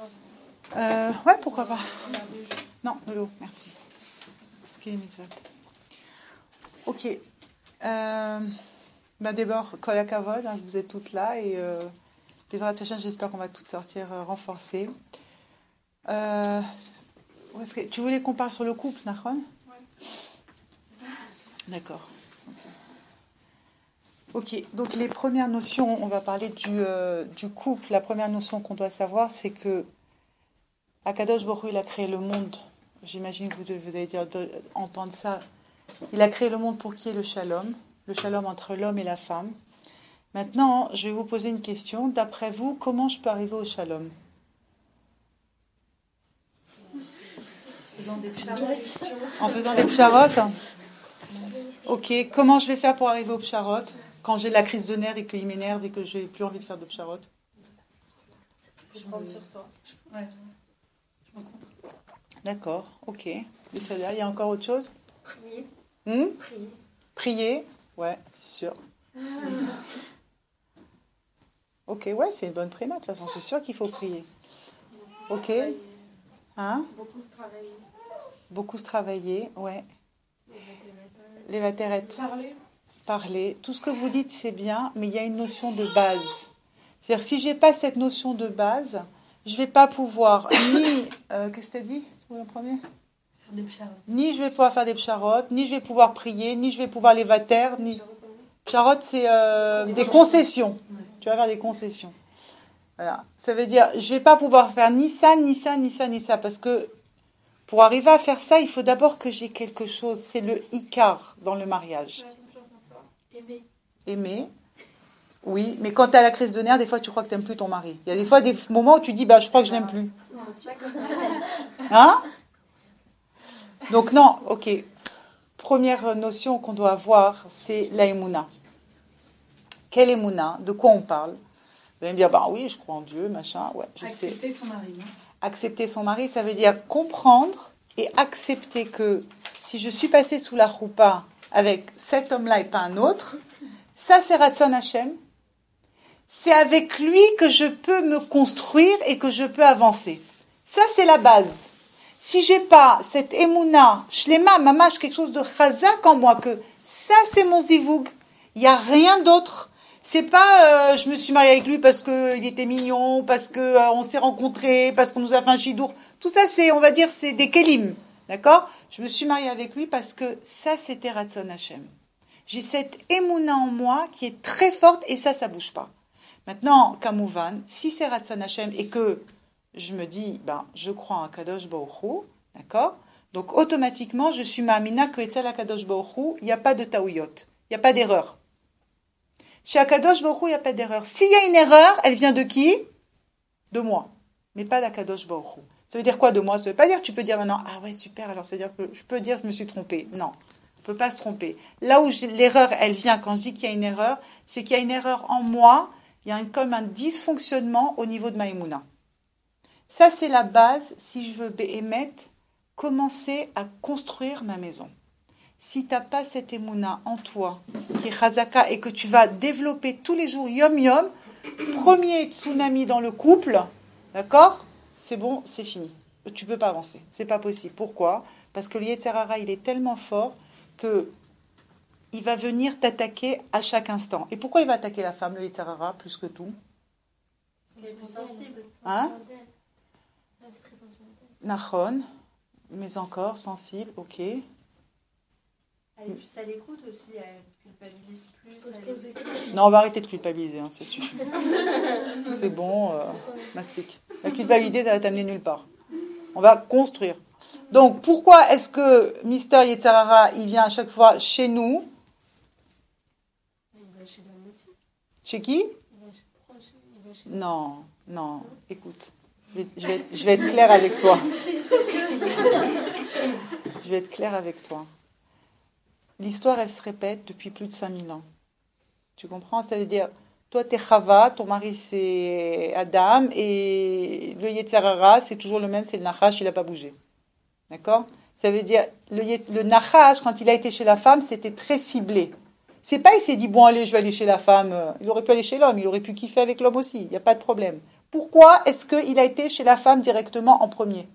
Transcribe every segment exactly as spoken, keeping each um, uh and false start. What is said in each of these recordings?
Euh, ouais, pourquoi pas. Non, de l'eau, merci. Ce qui est mitzvot. Ok. Euh, bah d'abord, Kol HaKavod, hein, vous êtes toutes là et euh, Bezrat Hashem, j'espère qu'on va toutes sortir euh, renforcées. Euh, est-ce que, tu voulais qu'on parle sur le couple, Nahon? Oui. D'accord. Ok, donc les premières notions, on va parler du, euh, du couple. La première notion qu'on doit savoir, c'est que Akadosh Baruch Hu, il a créé le monde. J'imagine que vous devez dire, de, entendre ça. Il a créé le monde pour qui est le shalom, le shalom entre l'homme et la femme. Maintenant, je vais vous poser une question. D'après vous, comment je peux arriver au shalom? Faisant des en faisant des psharotes. Ok, comment je vais faire pour arriver au psharot quand j'ai la crise de nerfs et qu'il m'énerve et que j'ai plus envie de faire de psharot? Je prends sur soi. Ouais. Je me contre. D'accord, ok. Il y a encore autre chose? Prier. Hmm? Prier. Prier? Ouais, c'est sûr. Ah. Ok, ouais, c'est une bonne préma, de toute façon, c'est sûr qu'il faut prier. Ok. Hein? Beaucoup se travailler. Beaucoup se travailler, ouais. Les vatérètes. Parler. Parler. Tout ce que vous dites, c'est bien, mais il y a une notion de base. C'est-à-dire, si je n'ai pas cette notion de base, je ne vais pas pouvoir ni... Euh, qu'est-ce que tu as dit? Tu en premier? Faire des psharotes. Ni je vais pouvoir faire des psharotes, ni je vais pouvoir prier, ni je vais pouvoir les vatères, ni... Psharot, c'est euh, des concessions. Ouais. Tu vas faire des concessions. Voilà. Ça veut dire, je ne vais pas pouvoir faire ni ça, ni ça, ni ça, ni ça, parce que pour arriver à faire ça, il faut d'abord que j'ai quelque chose. C'est le ikar dans le mariage. Aimer. Aimer. Oui, mais quand tu as la crise de nerfs, des fois, tu crois que tu n'aimes plus ton mari. Il y a des fois des moments où tu dis, bah, je crois que je l'aime plus. Hein? Donc, non, ok. Première notion qu'on doit avoir, c'est la émouna. Quelle émouna? De quoi on parle? Vous allez me dire, bah oui, je crois en Dieu, machin. Ouais, je sais. Accepter son mari. Non? Accepter son mari, ça veut dire comprendre et accepter que si je suis passée sous la choupa avec cet homme-là et pas un autre, ça c'est Ratzon Hashem. C'est avec lui que je peux me construire et que je peux avancer. Ça c'est la base. Si j'ai pas cette émouna, shlema, mamash, quelque chose de chazak en moi, que ça c'est mon zivoug, il n'y a rien d'autre. C'est pas euh, je me suis mariée avec lui parce qu'il était mignon, parce qu'on euh, s'est rencontrés, parce qu'on nous a fait un chidour. Tout ça c'est, on va dire, c'est des kelim. D'accord? Je me suis mariée avec lui parce que ça c'était Ratzon Hashem. J'ai cette émouna en moi qui est très forte et ça, ça bouge pas. Maintenant, Kamouvan, si c'est Ratzon Hashem et que je me dis, ben, je crois en Kadosh Baruch Hu, d'accord? Donc, automatiquement, je suis ma'amina que etzel Kadosh Baruch Hu, il n'y a pas de taouyot, il n'y a pas d'erreur. Chez Akadosh Baruch Hu, il n'y a pas d'erreur. S'il y a une erreur, elle vient de qui? De moi, mais pas d'Akadosh Baruch Hu. Ça veut dire quoi de moi? Ça ne veut pas dire que tu peux dire maintenant, ah ouais, super, alors ça veut dire que je peux dire que je me suis trompée. Non, on ne peut pas se tromper. Là où l'erreur, elle vient, quand je dis qu'il y a une erreur, c'est qu'il y a une erreur en moi, il y a un, comme un dysfonctionnement au niveau de ma émouna. Ça, c'est la base, si je veux émettre, commencer à construire ma maison. Si tu n'as pas cette émouna en toi, qui est chazaka, et que tu vas développer tous les jours, yom yom, premier tsunami dans le couple, d'accord? C'est bon, c'est fini. Tu ne peux pas avancer. C'est pas possible. Pourquoi? Parce que le Yetzer Hara, il est tellement fort que il va venir t'attaquer à chaque instant. Et pourquoi il va attaquer la femme, le Yetzer Hara, plus que tout? Elle est plus sensible. Hein? Nachon, mais encore sensible, ok. Elle est plus à l'écoute aussi, elle culpabilise plus. Elle... Non, on va arrêter de culpabiliser, hein, c'est suffit. C'est bon, euh, m'explique. La culpabilité, ça va t'amener nulle part. On va construire. Donc, pourquoi est-ce que Mister Yetzer Hara, il vient à chaque fois chez nous? Il va chez l'homme aussi. Chez qui? Il va chez proche, il va chez... Non, non, écoute. Je vais, je, vais être, je vais être claire avec toi. Je vais être claire avec toi. L'histoire, elle se répète depuis plus de cinq mille ans. Tu comprends? Ça veut dire, toi, t'es Chava, ton mari, c'est Adam, et le Yetzer Hara, c'est toujours le même, c'est le Nachash, il n'a pas bougé. D'accord? Ça veut dire, le, le Nachash, quand il a été chez la femme, c'était très ciblé. C'est pas, il s'est dit, bon, allez, je vais aller chez la femme. Il aurait pu aller chez l'homme, il aurait pu kiffer avec l'homme aussi, il n'y a pas de problème. Pourquoi est-ce qu'il a été chez la femme directement en premier?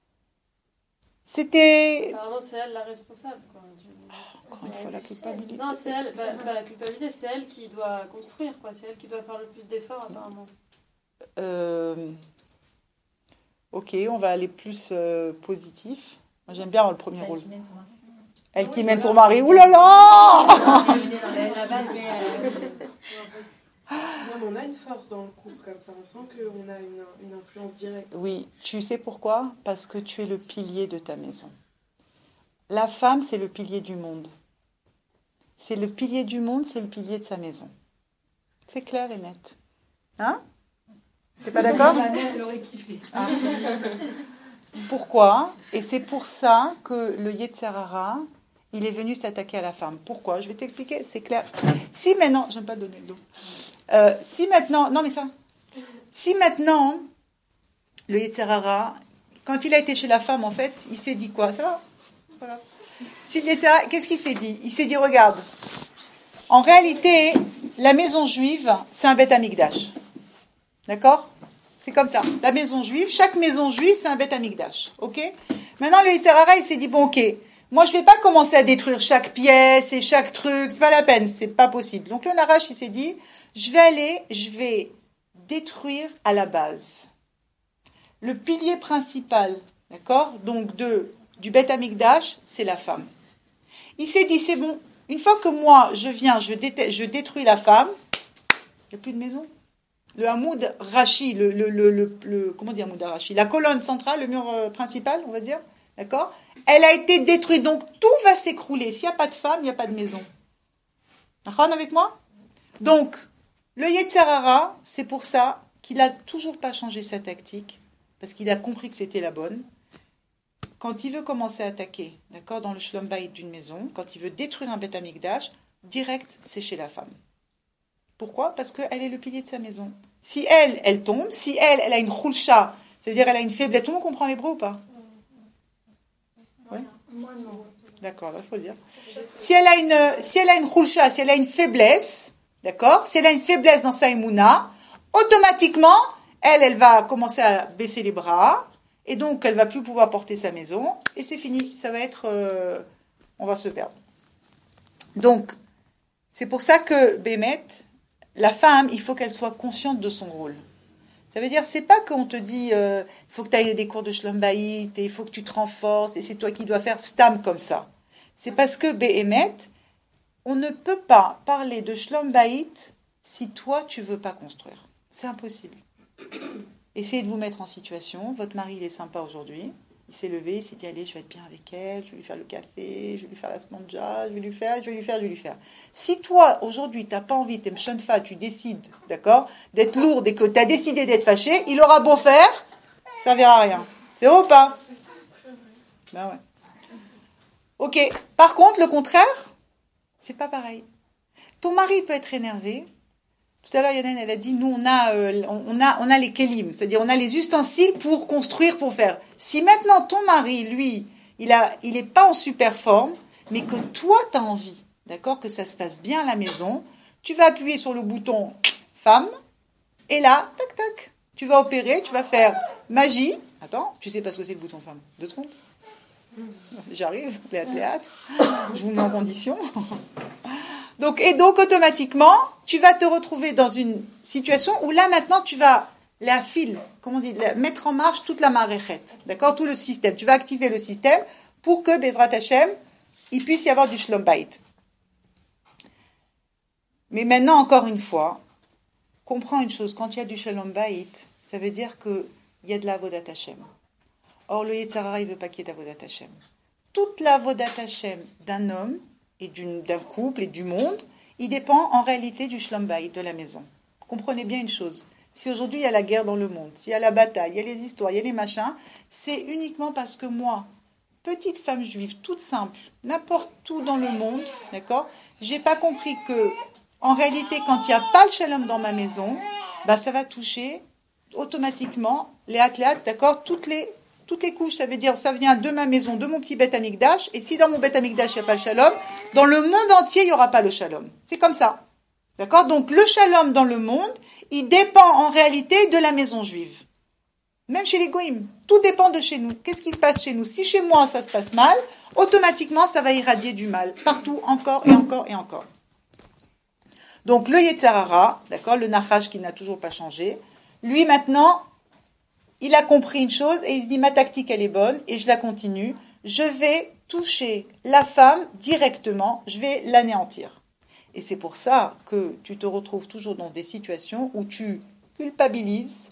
C'était... Apparemment, c'est elle la responsable, quoi. Encore une fois, la culpabilité. Non, c'est elle, bah, bah, la culpabilité, c'est elle qui doit construire, quoi. C'est elle qui doit faire le plus d'efforts, apparemment. Euh... Ok, on va aller plus euh, positif. Moi, j'aime bien le premier rôle. Elle qui mène son mari. Ouh là là! Non, on a une force dans le couple comme ça. On sent qu'on a une, une influence directe. Oui, tu sais pourquoi? Parce que tu es le pilier de ta maison. La femme, c'est le pilier du monde. C'est le pilier du monde, c'est le pilier de sa maison. C'est clair et net. Hein? T'es pas d'accord? Ma mère, elle aurait kiffé. Ah. Pourquoi? Et c'est pour ça que le Yetzer Hara, il est venu s'attaquer à la femme. Pourquoi? Je vais t'expliquer, c'est clair. Si maintenant, j'aime pas donner de l'eau. Euh, si maintenant, non mais ça, si maintenant, le Yetzer Hara, quand il a été chez la femme, en fait, il s'est dit quoi? Ça va? Voilà. Si le Yetzer Hara, qu'est-ce qu'il s'est dit? Il s'est dit, regarde, en réalité, la maison juive, c'est un Beth Amikdash. D'accord? C'est comme ça. La maison juive, chaque maison juive, c'est un Beth Amikdash. Ok? Maintenant, le Yetzer Hara, il s'est dit, bon, ok, moi, je vais pas commencer à détruire chaque pièce et chaque truc, c'est pas la peine, c'est pas possible. Donc, le Narash, il s'est dit, je vais aller, je vais détruire à la base. Le pilier principal, d'accord? Donc, de, du Beth Amikdash, c'est la femme. Il s'est dit, c'est bon, une fois que moi, je viens, je, dé- je détruis la femme, il n'y a plus de maison. Le Hamoud Rashi, le, le, le, le, le comment dire Hamoud Rashi, la colonne centrale, le mur euh, principal, on va dire, d'accord? Elle a été détruite, donc tout va s'écrouler. S'il n'y a pas de femme, il n'y a pas de maison. D'accord avec moi? Donc, le Yetzer Hara, c'est pour ça qu'il n'a toujours pas changé sa tactique, parce qu'il a compris que c'était la bonne. Quand il veut commencer à attaquer, d'accord, dans le Shlom Bayit d'une maison, quand il veut détruire un Beth Amikdash, direct, c'est chez la femme. Pourquoi? Parce qu'elle est le pilier de sa maison. Si elle, elle tombe, si elle, elle a une khulsha, ça veut dire elle a une faiblesse. Tout le monde comprend l'hébreu ou pas? Oui. Moi, non. D'accord, il faut le dire. Si elle a une, si elle a une khulsha, si elle a une faiblesse, d'accord? Si elle a une faiblesse dans sa émouna, automatiquement, elle, elle va commencer à baisser les bras, et donc elle va plus pouvoir porter sa maison, et c'est fini. Ça va être, euh, on va se perdre. Donc, c'est pour ça que Bémet, la femme, il faut qu'elle soit consciente de son rôle. Ça veut dire, c'est pas qu'on te dit, euh, il faut que tu ailles des cours de Shlom Bayit, et il faut que tu te renforces, et c'est toi qui dois faire stam comme ça. C'est parce que Béhémet, on ne peut pas parler de Shlom Bayit si toi, tu veux pas construire. C'est impossible. Essayez de vous mettre en situation. Votre mari, il est sympa aujourd'hui. Il s'est levé, il s'est dit, allez, je vais être bien avec elle, je vais lui faire le café, je vais lui faire la smanja, je vais lui faire, je vais lui faire, je vais lui faire. Si toi, aujourd'hui, tu n'as pas envie, tu es mshonfa, tu décides, d'accord, d'être lourde et que tu as décidé d'être fâché, il aura beau faire, ça ne verra rien. C'est vrai ou pas? Ben ouais. Ok. Par contre, le contraire, c'est pas pareil. Ton mari peut être énervé. Tout à l'heure, Yann, elle a dit, nous, on a, euh, on a, on a les kelim, c'est-à-dire on a les ustensiles pour construire, pour faire. Si maintenant ton mari, lui, il a, il est pas en super forme, mais que toi, tu as envie, d'accord, que ça se passe bien à la maison, tu vas appuyer sur le bouton femme, et là, tac, tac, tu vas opérer, tu vas faire magie. Attends, tu sais pas ce que c'est le bouton femme. Deux secondes. J'arrive, théâtre, théâtre. Je vous mets en condition. Donc, et donc, automatiquement, tu vas te retrouver dans une situation où là, maintenant, tu vas la file, comment on dit, la, mettre en marche toute la maréchet, d'accord, tout le système. Tu vas activer le système pour que, Bezrat Hashem, il puisse y avoir du Shlom Bayit. Mais maintenant, encore une fois, comprends une chose, quand il y a du Shalom Bayit, ça veut dire qu'il y a de la Avodat Hashem. Or, le Yetzer Hara, il ne veut pas qu'il y ait d'Avodat Hashem. Toute la Avodat Hashem d'un homme, et d'une, d'un couple et du monde, il dépend en réalité du Shlom Bayit, de la maison. Comprenez bien une chose, si aujourd'hui il y a la guerre dans le monde, s'il y a la bataille, il y a les histoires, il y a les machins, c'est uniquement parce que moi, petite femme juive, toute simple, n'importe où dans le monde, d'accord, j'ai pas compris que, en réalité, quand il n'y a pas le Shalom dans ma maison, bah ça va toucher automatiquement les athlètes, d'accord, toutes les Toutes les couches, ça veut dire, ça vient de ma maison, de mon petit Beth Amikdash. Et si dans mon Beth Amikdash, il n'y a pas le shalom, dans le monde entier, il n'y aura pas le shalom. C'est comme ça. D'accord? Donc, le shalom dans le monde, il dépend en réalité de la maison juive. Même chez les goïms, tout dépend de chez nous. Qu'est-ce qui se passe chez nous? Si chez moi ça se passe mal, automatiquement ça va irradier du mal, partout, encore et encore et encore. Donc le Yetzer Hara, d'accord, le Nachash qui n'a toujours pas changé, lui maintenant, il a compris une chose et il se dit ma tactique elle est bonne et je la continue. Je vais toucher la femme directement, je vais l'anéantir. Et c'est pour ça que tu te retrouves toujours dans des situations où tu culpabilises.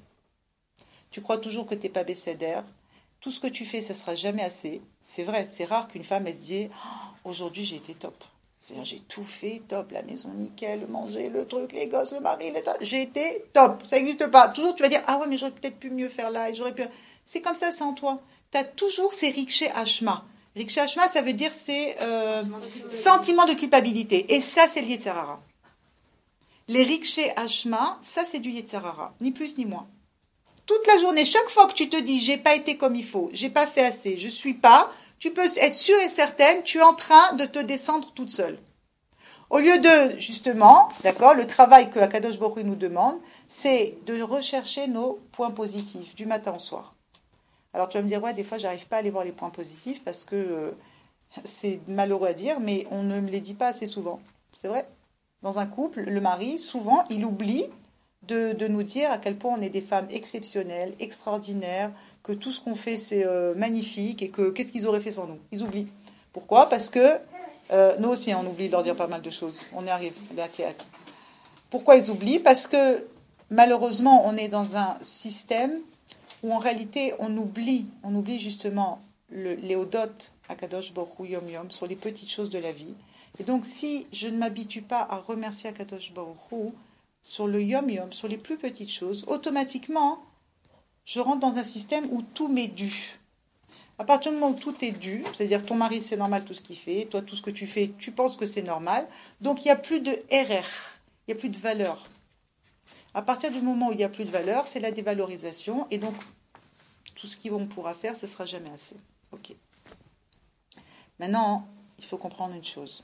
Tu crois toujours que tu n'es pas bécédère. Tout ce que tu fais, ça ne sera jamais assez. C'est vrai, c'est rare qu'une femme, elle se dise oh, aujourd'hui, j'ai été top. C'est-à-dire, j'ai tout fait top. La maison, nickel, le manger, le truc, les gosses, le mari, les... j'ai été top. Ça n'existe pas. Toujours, tu vas dire ah ouais, mais j'aurais peut-être pu mieux faire là. Et j'aurais pu... C'est comme ça, c'est en toi. Tu as toujours ces rikshé hashma. Rikshé hashma, ça veut dire c'est euh, sentiment de culpabilité. Et ça, c'est le Yetzer Hara. Les rikshé hashma, ça, c'est du Yetzer Hara. Ni plus ni moins. Toute la journée, chaque fois que tu te dis j'ai pas été comme il faut, j'ai pas fait assez, je suis pas, tu peux être sûre et certaine, tu es en train de te descendre toute seule. Au lieu de, justement, d'accord, le travail que Akadosh Baruch Hu nous demande, c'est de rechercher nos points positifs du matin au soir. Alors tu vas me dire, ouais, des fois j'arrive pas à aller voir les points positifs parce que euh, c'est malheureux à dire, mais on ne me les dit pas assez souvent. C'est vrai. Dans un couple, le mari, souvent, il oublie De, de nous dire à quel point on est des femmes exceptionnelles, extraordinaires, que tout ce qu'on fait c'est euh, magnifique et que qu'est-ce qu'ils auraient fait sans nous. Ils oublient. Pourquoi? Parce que euh, nous aussi on oublie de leur dire pas mal de choses. On y arrive. Pourquoi ils oublient? Parce que malheureusement on est dans un système où en réalité on oublie, on oublie justement le, les odotes à Kadosh Baruch Hu Yom Yom sur les petites choses de la vie. Et donc si je ne m'habitue pas à remercier Kadosh Baruch Hu sur le yom-yom, sur les plus petites choses, automatiquement, je rentre dans un système où tout m'est dû. À partir du moment où tout est dû, c'est-à-dire ton mari, c'est normal tout ce qu'il fait, toi, tout ce que tu fais, tu penses que c'est normal, donc il n'y a plus de R R, il n'y a plus de valeur. À partir du moment où il n'y a plus de valeur, c'est la dévalorisation, et donc, tout ce qu'on pourra faire, ce ne sera jamais assez. Ok. Maintenant, il faut comprendre une chose.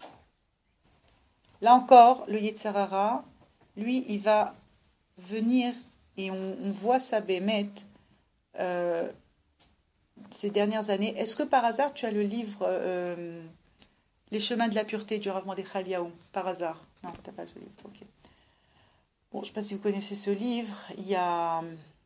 Là encore, le Yetzer Hara, lui, il va venir et on, on voit ça bémette euh, ces dernières années. Est-ce que par hasard tu as le livre euh, Les chemins de la pureté du Rav Mordechai Eliaou? Par hasard? Non, tu n'as pas ce livre. Ok. Bon, je ne sais pas si vous connaissez ce livre. Il y a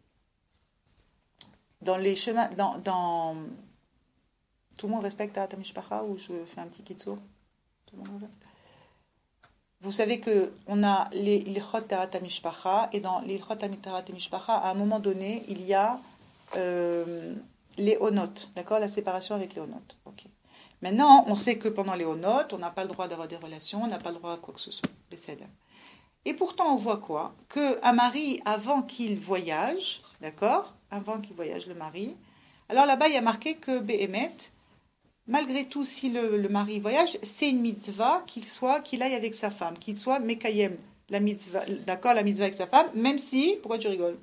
dans les chemins, dans, dans tout le monde respecte Taharat HaMishpacha ou je fais un petit kitsur? Tout le monde respecte. Vous savez qu'on a les Ilchot Taharat HaMishpacha, et dans les Ilchot Taharat HaMishpacha, à un moment donné, il y a euh, les Honot, d'accord, la séparation avec les Honot. Okay. Maintenant, on sait que pendant les Honot, on n'a pas le droit d'avoir des relations, on n'a pas le droit à quoi que ce soit. Et pourtant, on voit quoi? Qu'un mari, avant qu'il voyage, d'accord, avant qu'il voyage, le mari, alors là-bas, il y a marqué que Behemet, malgré tout, si le, le mari voyage, c'est une mitzvah qu'il soit, qu'il aille avec sa femme, qu'il soit mekayem, la mitzvah, d'accord, la mitzvah avec sa femme, même si, pourquoi tu rigoles?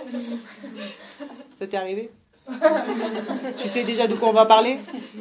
Ça t'est arrivé? Tu sais déjà de quoi on va parler?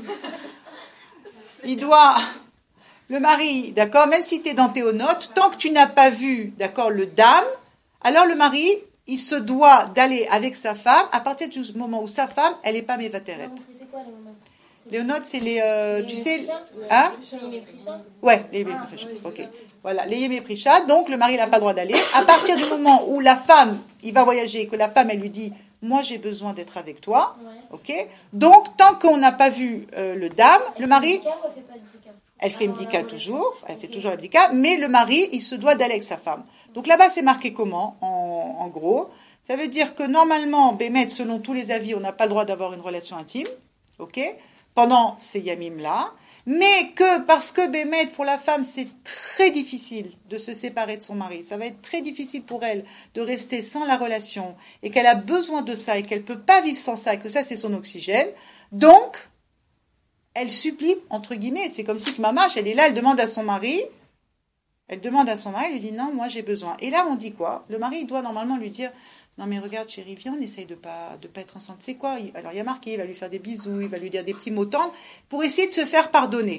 Il doit, le mari, d'accord, même si tu es dans tes notes, tant que tu n'as pas vu, d'accord, le dame, alors le mari, il se doit d'aller avec sa femme à partir du moment où sa femme, elle n'est pas mévateret. C'est quoi les notes? Les notes, c'est les, euh, les tu sais, hein? Les ouais, les Yemé Prisha, ok. Voilà, les Yemé Prisha, donc le mari n'a pas le droit d'aller. À partir du moment où la femme, il va voyager, et que la femme, elle lui dit, moi j'ai besoin d'être avec toi, ok. Donc, tant qu'on n'a pas vu euh, le dame, elle le mari, elle fait Mdika toujours, elle fait toujours la Mdika, mais le mari, il se doit d'aller avec sa femme. Donc là-bas, c'est marqué comment, en, en gros? Ça veut dire que normalement, Bémet, selon tous les avis, on n'a pas le droit d'avoir une relation intime, ok, pendant ces yamim-là, mais que parce que Bémet, pour la femme, c'est très difficile de se séparer de son mari, ça va être très difficile pour elle de rester sans la relation, et qu'elle a besoin de ça, et qu'elle ne peut pas vivre sans ça, et que ça, c'est son oxygène, donc, elle supplie, entre guillemets, c'est comme si que Mamache, elle est là, elle demande à son mari, elle demande à son mari, elle lui dit, non, moi j'ai besoin. Et là, on dit quoi? Le mari, il doit normalement lui dire, non mais regarde chérie, viens, on essaye de pas de pas être ensemble. C'est quoi? Alors il y a marqué, il va lui faire des bisous, il va lui dire des petits mots tendres pour essayer de se faire pardonner.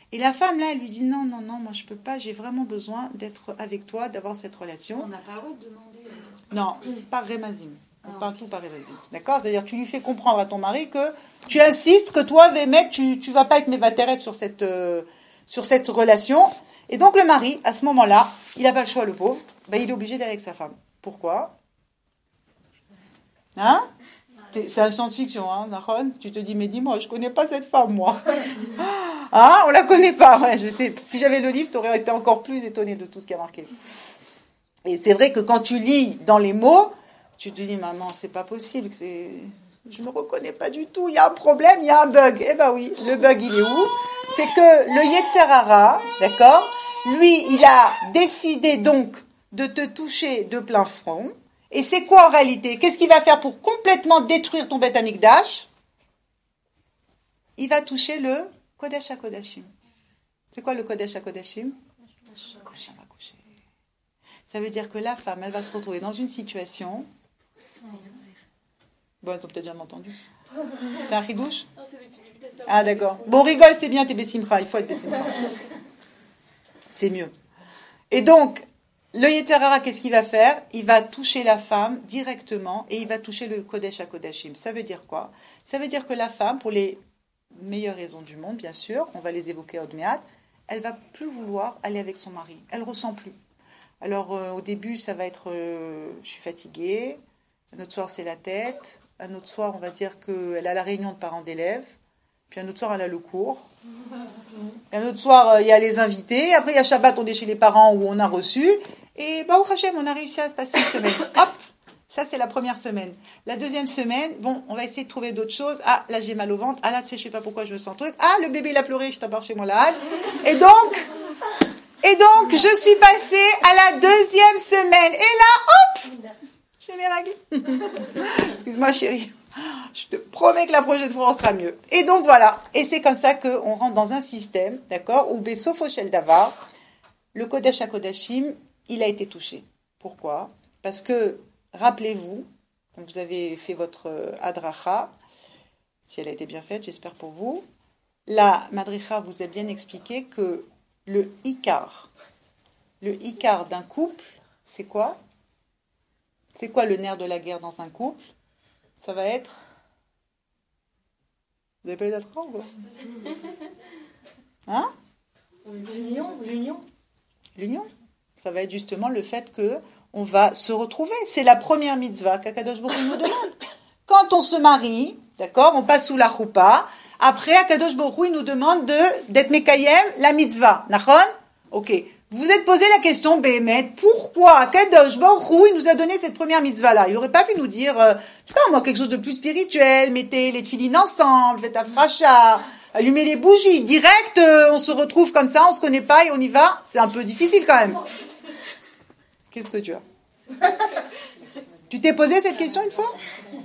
Et la femme, là, elle lui dit, non, non, non, moi, je peux pas, j'ai vraiment besoin d'être avec toi, d'avoir cette relation. On n'a pas le droit de demander. euh, Non, par Rémazim. On Ah. parle tout par Rémazim. D'accord? C'est-à-dire que tu lui fais comprendre à ton mari que tu insistes que toi, mec, tu tu vas pas être mévatérette sur cette euh, sur cette relation. Et donc le mari, à ce moment-là, il n'a pas le choix, le pauvre. Ben, il est obligé d'aller avec sa femme. Pourquoi? Hein? T'es- C'est la science-fiction, hein, Nahon? Tu te dis, mais dis-moi, je connais pas cette femme, moi. Hein? On la connaît pas. Ouais, je sais. Si j'avais le livre, tu aurais été encore plus étonné de tout ce qui a marqué. Et c'est vrai que quand tu lis dans les mots, tu te dis, maman, c'est pas possible, c'est... je me reconnais pas du tout, il y a un problème, il y a un bug. Eh ben oui, le bug, il est où? C'est que le Yetzer Hara, d'accord, lui, il a décidé donc de te toucher de plein front. Et c'est quoi en réalité? Qu'est-ce qu'il va faire pour complètement détruire ton Beth Amikdash? Il va toucher le Kodesh HaKodashim. C'est quoi le Kodesh HaKodashim? Kodesh HaKodashim. Ça veut dire que la femme, elle va se retrouver dans une situation... Bon, elles ont peut-être jamais entendu. C'est un chidouche? Ah, d'accord. Bon, rigole, c'est bien, t'es Bessimcha. Il faut être Bessimcha. C'est mieux. Et donc, le Yetzer Hara, qu'est-ce qu'il va faire? Il va toucher la femme directement et il va toucher le Kodesh HaKodashim. Ça veut dire quoi? Ça veut dire que la femme, pour les meilleures raisons du monde, bien sûr, on va les évoquer au Dmiat, elle va plus vouloir aller avec son mari. Elle ressent plus. Alors, euh, au début, ça va être euh, je suis fatiguée. Un autre soir, c'est la tête. Un autre soir, on va dire qu'elle a la réunion de parents d'élèves. Puis un autre soir, elle a le cours. Et un autre soir, euh, il y a les invités. Après, il y a Shabbat, on est chez les parents où on a reçu. Et bah, au Hachem, on a réussi à passer une semaine. Hop, ça, c'est la première semaine. La deuxième semaine, bon, on va essayer de trouver d'autres choses. Ah, là, j'ai mal au ventre. Ah, là, tu sais, je sais pas pourquoi je me sens truc. Ah, le bébé, il a pleuré, je t'en parle chez moi là. Et donc... Et donc, je suis passée à la deuxième semaine. Et là, hop, j'ai mes règles. Excuse-moi, chérie. Je te promets que la prochaine fois, on sera mieux. Et donc, voilà. Et c'est comme ça qu'on rentre dans un système, d'accord, où Besofo Shel Davar, le Kodesh HaKodashim, il a été touché. Pourquoi? Parce que, rappelez-vous, quand vous avez fait votre Adracha, si elle a été bien faite, j'espère pour vous, la Madricha vous a bien expliqué que le Ikar, le Ikar d'un couple, c'est quoi? C'est quoi le nerf de la guerre dans un couple? Ça va être... Vous n'avez pas eu d'attrape ou quoi? Hein? L'union, l'union. L'union. Ça va être justement le fait que on va se retrouver. C'est la première mitzvah qu'Akadosh Baruch Hu nous demande. Quand on se marie, d'accord, on passe sous la choupa. Après, Akadosh Baruch Hu, il nous demande de, d'être Mekayem, la mitzvah. Nachon? Ok. Vous vous êtes posé la question, Béhémet, pourquoi Akadosh Baruch Hu, il nous a donné cette première mitzvah-là? Il n'aurait pas pu nous dire, euh, je sais pas moi, quelque chose de plus spirituel, mettez les tefilines ensemble, faites un fracha, allumez les bougies. Direct, euh, on se retrouve comme ça, on se connaît pas et on y va. C'est un peu difficile quand même. Qu'est-ce que tu as? Tu t'es posé cette question une fois?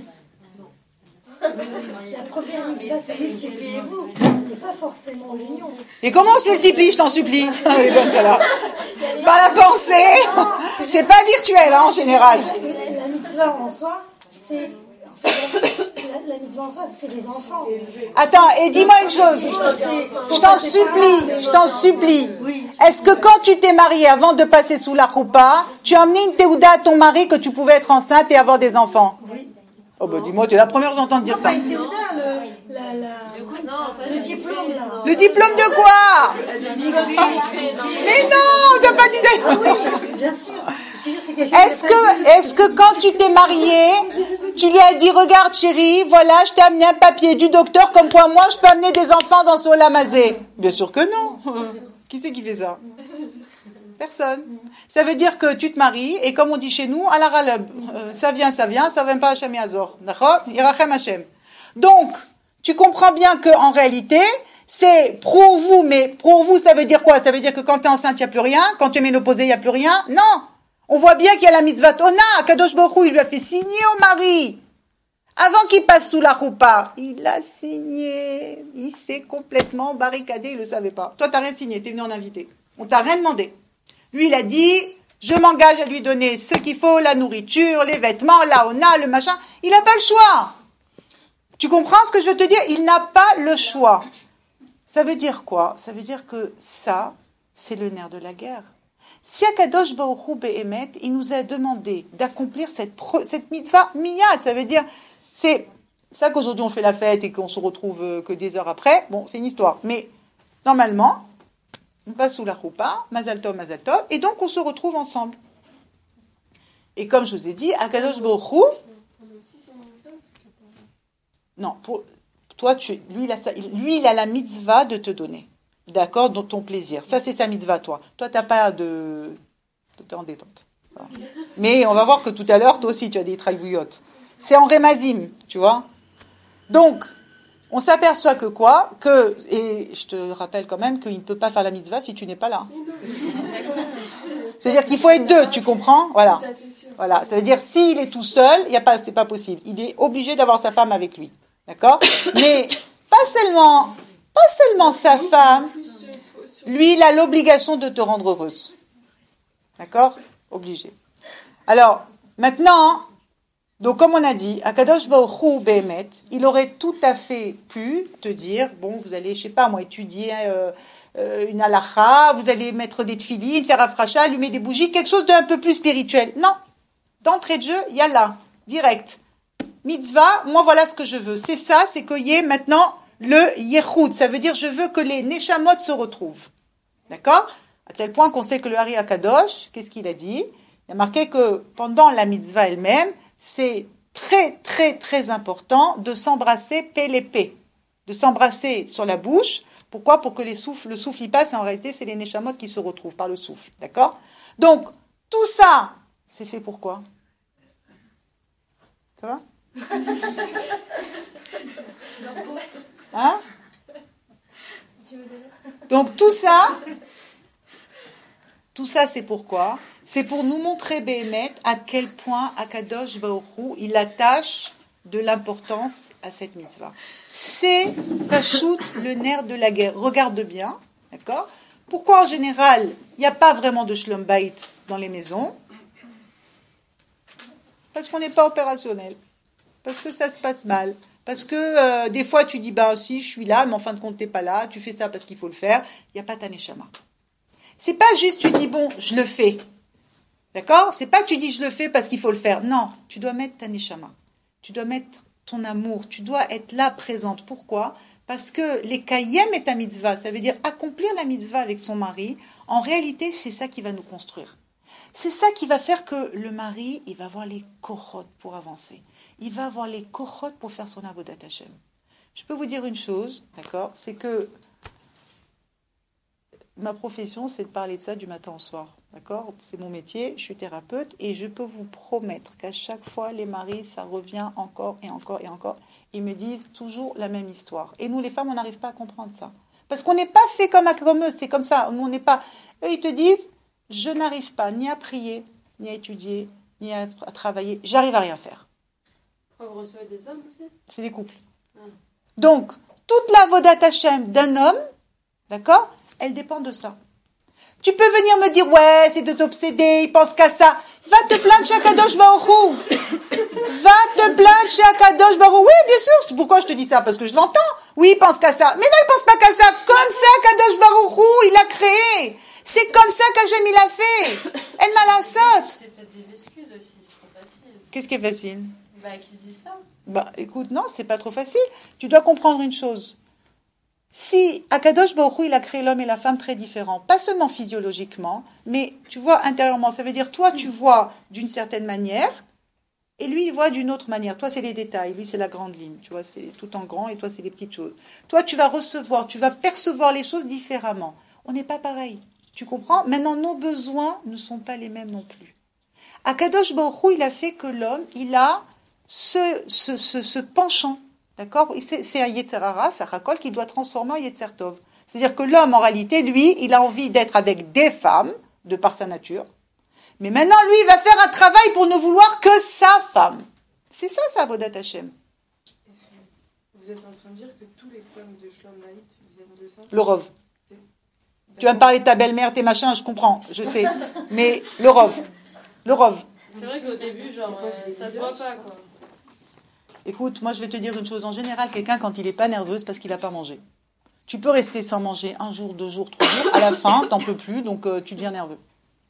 La première mitzvah, c'est multipliez-vous. C'est pas forcément l'union. Et comment on se multiplie, je t'en supplie? Elle est bonne, celle-là. Par la pensée. C'est pas virtuel, hein, en général. La mitzvah en soi, c'est... La, la mitzvah en soi, c'est les enfants. Attends, et dis-moi une chose. Je t'en supplie, je t'en supplie. Est-ce que quand tu t'es mariée, avant de passer sous la choupa, tu as amené une théouda à ton mari que tu pouvais être enceinte et avoir des enfants? Oui. Oh bah dis-moi, tu es la première que j'entends dire ça. Pas une théouda, le, la, la, le diplôme, là. Le diplôme de quoi? Mais non, t'as pas d'idée. Bien sûr. Est-ce que, est-ce que quand tu t'es mariée, tu lui as dit, regarde chérie, voilà, je t'ai amené un papier du docteur, comme quoi moi je peux amener des enfants dans ce Olamazé? Bien sûr que non. Qui c'est qui fait ça? Personne. Ça veut dire que tu te maries, et comme on dit chez nous, à la ralab, euh, ça vient, ça vient, ça vient pas Hachem Yazor. D'accord? Irachem Hachem. Donc, tu comprends bien que en réalité, c'est pour vous, mais pour vous, ça veut dire quoi? Ça veut dire que quand tu es enceinte, il n'y a plus rien, quand tu es ménopausée, il n'y a plus rien? Non! On voit bien qu'il y a la mitzvah Tona, Kadosh Baruch Hu, il lui a fait signer au mari. Avant qu'il passe sous la choupa, il a signé. Il s'est complètement barricadé, il le savait pas. Toi, t'as rien signé, t'es venu en invité. On t'a rien demandé. Lui, il a dit, je m'engage à lui donner ce qu'il faut, la nourriture, les vêtements, la ona, le machin. Il n'a pas le choix. Tu comprends ce que je veux te dire? Il n'a pas le choix. Ça veut dire quoi? Ça veut dire que ça, c'est le nerf de la guerre. Si Akadosh Baruch Hu Be'emet, il nous a demandé d'accomplir cette, pro, cette mitzvah miyad, ça veut dire, c'est ça qu'aujourd'hui on fait la fête et qu'on se retrouve que des heures après, bon, c'est une histoire. Mais normalement, on passe sous la roupa, Mazal Tov, Mazal Tov, et donc on se retrouve ensemble. Et comme je vous ai dit, Akadosh Baruch Hu, non, pour toi, tu, lui, il a ça, lui, il a la mitzvah de te donner. D'accord, dans ton plaisir. Ça, c'est sa mitzvah, toi. Toi, tu n'as pas de... Tu es en détente. Voilà. Mais on va voir que tout à l'heure, toi aussi, tu as des traïbouillottes. C'est en rémazim, tu vois. Donc, on s'aperçoit que quoi? Que, et je te rappelle quand même qu'il ne peut pas faire la mitzvah si tu n'es pas là. C'est-à-dire qu'il faut être deux, tu comprends? Voilà. Voilà. Ça veut dire, s'il est tout seul, il y a pas, c'est pas possible. Il est obligé d'avoir sa femme avec lui. D'accord? Mais pas seulement... Pas seulement sa femme, lui, il a l'obligation de te rendre heureuse. D'accord? Obligé. Alors, maintenant, donc comme on a dit, Akadosh Baruch Hu Be'emet, il aurait tout à fait pu te dire, bon, vous allez, je sais pas moi, étudier euh, euh, une halakha, vous allez mettre des tefilines, faire afracha, allumer des bougies, quelque chose d'un peu plus spirituel. Non. D'entrée de jeu, il y a là, direct. Mitzvah, moi voilà ce que je veux. C'est ça, c'est qu'il y ait maintenant le Yehoud, ça veut dire je veux que les Neshamot se retrouvent. D'accord? À tel point qu'on sait que le Hari Akadosh, qu'est-ce qu'il a dit? Il a marqué que pendant la mitzvah elle-même, c'est très très très important de s'embrasser pélépé, de s'embrasser sur la bouche. Pourquoi? Pour que les souffles, le souffle y passe, et en réalité c'est les Neshamot qui se retrouvent par le souffle. D'accord? Donc, tout ça, c'est fait pour quoi? Ça va? Hein? Donc tout ça, tout ça c'est pourquoi? C'est pour nous montrer Béhémet à quel point Akadosh Baruch Hu, il attache de l'importance à cette mitzvah. C'est Pachout, le nerf de la guerre. Regarde bien, d'accord? Pourquoi en général, il n'y a pas vraiment de Shlom Bayit dans les maisons? Parce qu'on n'est pas opérationnel. Parce que ça se passe mal. Parce que euh, des fois, tu dis, ben si, je suis là, mais en fin de compte, tu n'es pas là. Tu fais ça parce qu'il faut le faire. Il n'y a pas ta neshama. C'est pas juste, tu dis, bon, je le fais. D'accord? C'est pas, tu dis, je le fais parce qu'il faut le faire. Non, tu dois mettre ta neshama. Tu dois mettre ton amour. Tu dois être là, présente. Pourquoi? Parce que les kayem et ta mitzvah, ça veut dire accomplir la mitzvah avec son mari. En réalité, c'est ça qui va nous construire. C'est ça qui va faire que le mari, il va avoir les kohot pour avancer. Il va avoir les kohot pour faire son avodat Hashem. Je peux vous dire une chose, d'accord? C'est que ma profession, c'est de parler de ça du matin au soir, d'accord? C'est mon métier, je suis thérapeute et je peux vous promettre qu'à chaque fois, les maris, ça revient encore et encore et encore. Ils me disent toujours la même histoire. Et nous, les femmes, on n'arrive pas à comprendre ça. Parce qu'on n'est pas fait comme, comme eux, c'est comme ça. Nous, on n'est pas... Eux, ils te disent, je n'arrive pas ni à prier, ni à étudier, ni à, à travailler. J'arrive à rien faire. Vous recevez des hommes aussi? C'est des couples. Ah. Donc, toute la vodat Hashem d'un homme, d'accord, elle dépend de ça. Tu peux venir me dire, ouais, c'est de t'obséder, il pense qu'à ça. Va te plaindre chez Akadosh Baruch Hu. Va te plaindre chez Akadosh Baruch Hu. Oui, bien sûr. C'est pourquoi je te dis ça, parce que je l'entends. Oui, il pense qu'à ça. Mais non, il pense pas qu'à ça. Comme ça, Akadosh Baruch Hu, il a créé. C'est comme ça qu'Hachem il a fait. Elle m'a la saute. C'est peut-être des excuses aussi, c'est facile. Qu'est-ce qui est facile? Bah, qui se disent ça. Bah, écoute, non, c'est pas trop facile. Tu dois comprendre une chose. Si Akadosh Baruch Hu, il a créé l'homme et la femme très différents, pas seulement physiologiquement, mais tu vois intérieurement, ça veut dire toi tu vois d'une certaine manière et lui il voit d'une autre manière. Toi c'est les détails, lui c'est la grande ligne, tu vois, c'est tout en grand et toi c'est les petites choses. Toi tu vas recevoir, tu vas percevoir les choses différemment. On n'est pas pareil, tu comprends? Maintenant nos besoins ne sont pas les mêmes non plus. Akadosh Baruch Hu, il a fait que l'homme, il a ce, ce, ce, ce penchant. D'accord? C'est, c'est un Yetzer Hara, c'est un Hakol qui doit transformer en Yetzer Tov. C'est-à-dire que l'homme, en réalité, lui, il a envie d'être avec des femmes, de par sa nature. Mais maintenant, lui, il va faire un travail pour ne vouloir que sa femme. C'est ça, sa Avodat Hashem. Est-ce que vous êtes en train de dire que tous les problèmes de Shlom Bayit viennent de ça? Le Rov. Tu vas me parler de ta belle-mère, tes machins, je comprends, je sais. Mais le Rov. Le Rov. C'est vrai qu'au début, genre, euh, ça se voit pas, quoi. Écoute, moi je vais te dire une chose. En général, quelqu'un, quand il n'est pas nerveux, c'est parce qu'il n'a pas mangé. Tu peux rester sans manger un jour, deux jours, trois jours. À la fin, t'en peux plus, donc euh, tu deviens nerveux.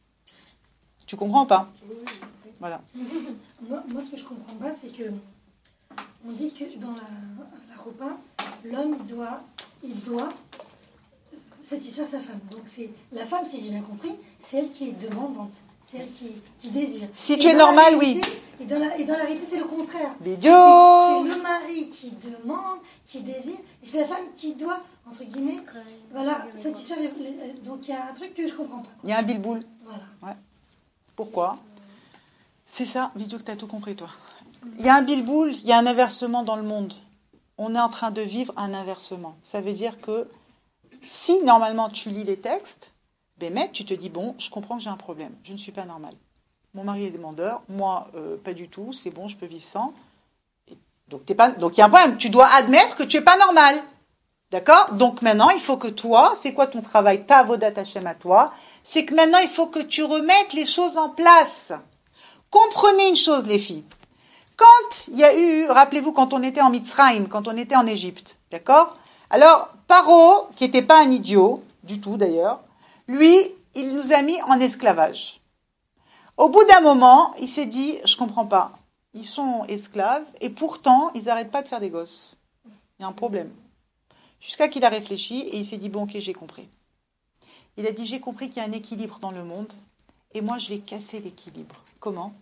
Tu comprends ou pas? Voilà. Moi, moi, ce que je comprends pas, c'est que on dit que dans la, la repas, l'homme, il doit, il doit satisfaire sa femme. Donc c'est la femme, si j'ai bien compris, c'est elle qui est demandante, c'est elle qui, qui désire. Si Et tu es dans la normal, réalité- oui. Et dans, la, et dans la réalité, c'est le contraire. Bidou. C'est c'est le mari qui demande, qui désire, et c'est la femme qui doit, entre guillemets, voilà, satisfaire les, les- donc il y a un truc que je comprends pas. Il y a un bilboul. Voilà. Pourquoi? C'est ça, Bidou, que tu as tout compris, toi. Il y a un bilboul, il y a un inversement dans le monde. On est en train de vivre un inversement. Ça veut dire que si, normalement, tu lis les textes, ben, mec, tu te dis, bon, je comprends que j'ai un problème. Je ne suis pas normale. Mon mari est demandeur, moi, euh, pas du tout, c'est bon, je peux vivre sans. Et donc, t'es pas, donc, il y a un problème. Tu dois admettre que tu es pas normal. D'accord? Donc, maintenant, il faut que toi, c'est quoi ton travail, ta avodat Hashem à toi? C'est que maintenant, il faut que tu remettes les choses en place. Comprenez une chose, les filles. Quand il y a eu, rappelez-vous, quand on était en Mitzrayim, quand on était en Égypte, d'accord? Alors, Paro, qui n'était pas un idiot, du tout d'ailleurs, lui, il nous a mis en esclavage. Au bout d'un moment, il s'est dit, je comprends pas, ils sont esclaves, et pourtant, ils n'arrêtent pas de faire des gosses. Il y a un problème. Jusqu'à qu'il a réfléchi, et il s'est dit, bon, ok, j'ai compris. Il a dit, j'ai compris qu'il y a un équilibre dans le monde, et moi, je vais casser l'équilibre. Comment?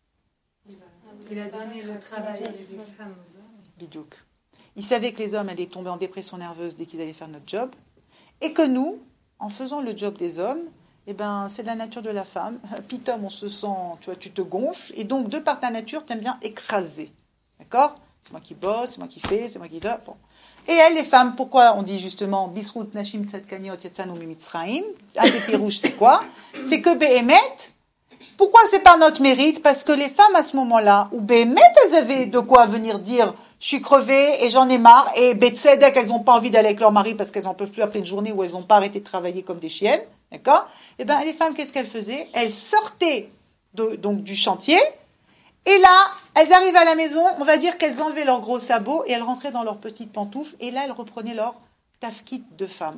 Il a donné le travail des femmes aux hommes. Bidouk. Il savait que les hommes allaient tomber en dépression nerveuse dès qu'ils allaient faire notre job, et que nous, en faisant le job des hommes, eh ben, c'est de la nature de la femme. Pitom, on se sent, tu vois, tu te gonfles, et donc, de par ta nature, tu aimes bien écraser. D'accord? C'est moi qui bosse, c'est moi qui fais, c'est moi qui... Bon. Et elles, les femmes, pourquoi on dit justement Bisrout Nashim Tzadkaniot Yatsanu Mimitzraim? Un des pirouches, c'est quoi? C'est que Behemet, pourquoi c'est pas notre mérite? Parce que les femmes, à ce moment-là, où Behemet, elles avaient de quoi venir dire je suis crevée et j'en ai marre, et Betsedek, elles n'ont pas envie d'aller avec leur mari parce qu'elles n'en peuvent plus après une journée où elles n'ont pas arrêté de travailler comme des chiennes, d'accord? Eh ben, les femmes, qu'est-ce qu'elles faisaient? Elles sortaient de, donc du chantier, et là, elles arrivent à la maison, on va dire qu'elles enlevaient leurs gros sabots et elles rentraient dans leurs petites pantoufles, et là, elles reprenaient leur tafkit de femme.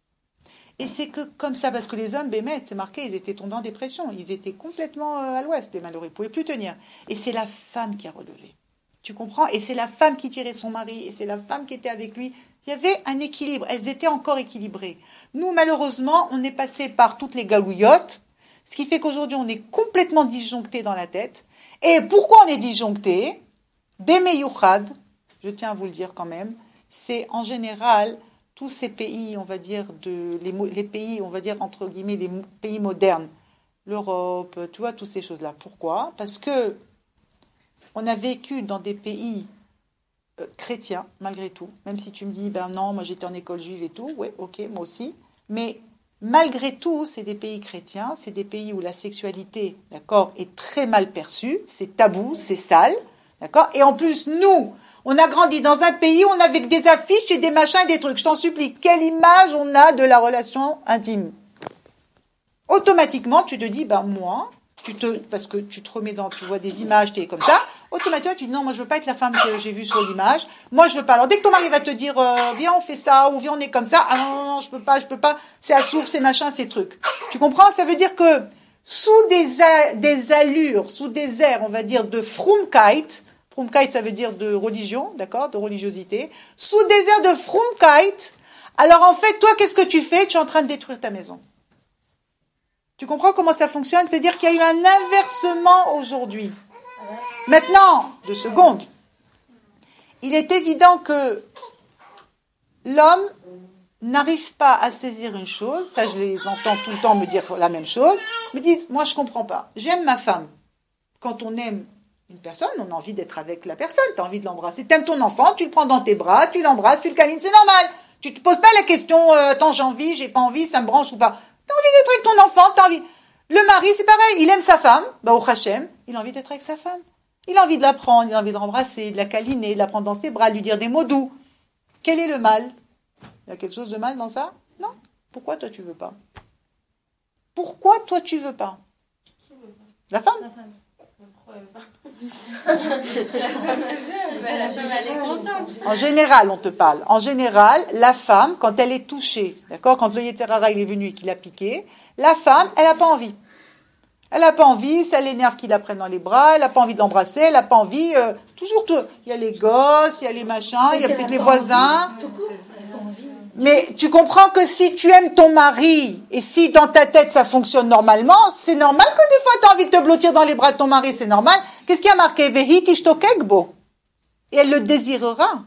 Et c'est que comme ça, parce que les hommes, Bémet, c'est marqué, ils étaient tombés en dépression, ils étaient complètement à l'ouest, les malheureux, ils ne pouvaient plus tenir. Et c'est la femme qui a relevé. Tu comprends? Et c'est la femme qui tirait son mari, et c'est la femme qui était avec lui. Il y avait un équilibre, elles étaient encore équilibrées. Nous, malheureusement, on est passé par toutes les galouillottes, ce qui fait qu'aujourd'hui, on est complètement disjoncté dans la tête. Et pourquoi on est disjoncté? Bémeyouchad, je tiens à vous le dire quand même, c'est en général tous ces pays, on va dire, de, les, les pays, on va dire, entre guillemets, les pays modernes, l'Europe, tu vois, toutes ces choses-là. Pourquoi? Parce que on a vécu dans des pays euh, chrétiens, malgré tout, même si tu me dis, ben non, moi j'étais en école juive et tout, ouais, ok, moi aussi, mais malgré tout, c'est des pays chrétiens, c'est des pays où la sexualité, d'accord, est très mal perçue, c'est tabou, c'est sale, d'accord, et en plus, nous, on a grandi dans un pays où on avait des affiches et des machins et des trucs. Je t'en supplie, quelle image on a de la relation intime? Automatiquement, tu te dis, ben moi, tu te, parce que tu te remets dans, tu vois des images, tu es comme ça, automatiquement, tu dis, non, moi je veux pas être la femme que j'ai vue sur l'image, moi je veux pas. Alors dès que ton mari va te dire, euh, viens on fait ça, ou viens on est comme ça, ah non, non, non, je peux pas, je peux pas, c'est à source, c'est machin, c'est truc. Tu comprends? Ça veut dire que, sous des, a- des allures, sous des airs, on va dire, de frumkeit, frumkeit ça veut dire de religion, d'accord, de religiosité, sous des airs de frumkeit, alors en fait, toi, qu'est-ce que tu fais? Tu es en train de détruire ta maison. Tu comprends comment ça fonctionne? C'est-à-dire qu'il y a eu un inversement aujourd'hui. Maintenant, deux secondes. Il est évident que l'homme n'arrive pas à saisir une chose, ça je les entends tout le temps me dire la même chose, me disent, moi je comprends pas, j'aime ma femme. Quand on aime une personne, on a envie d'être avec la personne, tu as envie de l'embrasser. Tu aimes ton enfant, tu le prends dans tes bras, tu l'embrasses, tu le câlines, c'est normal. Tu te poses pas la question, euh, attends, j'ai envie, j'ai pas envie, ça me branche ou pas. Tu as envie d'être avec ton enfant, tu as envie. Le mari, c'est pareil, il aime sa femme, bah au Hachem, il a envie d'être avec sa femme. Il a envie de la prendre, il a envie de l'embrasser, de la câliner, de la prendre dans ses bras, de lui dire des mots doux. Quel est le mal? Il y a quelque chose de mal dans ça? Non. Pourquoi toi tu veux pas? Pourquoi toi tu veux pas? La femme? La femme. La femme, elle est contente. En général, on te parle. En général, la femme, quand elle est touchée, d'accord, quand le Yetzer Hara il est venu et qu'il a piqué, la femme, elle n'a pas envie. Elle n'a pas envie, ça l'énerve qu'il la prenne dans les bras, elle n'a pas envie de l'embrasser, elle n'a pas envie, euh, toujours tout. Il y a les gosses, il y a les machins, il y a peut-être les voisins. Mais tu comprends que si tu aimes ton mari, et si dans ta tête ça fonctionne normalement, c'est normal que des fois tu as envie de te blottir dans les bras de ton mari, c'est normal. Qu'est-ce qui a marqué? Vehi tishtokekbo. Et elle le désirera.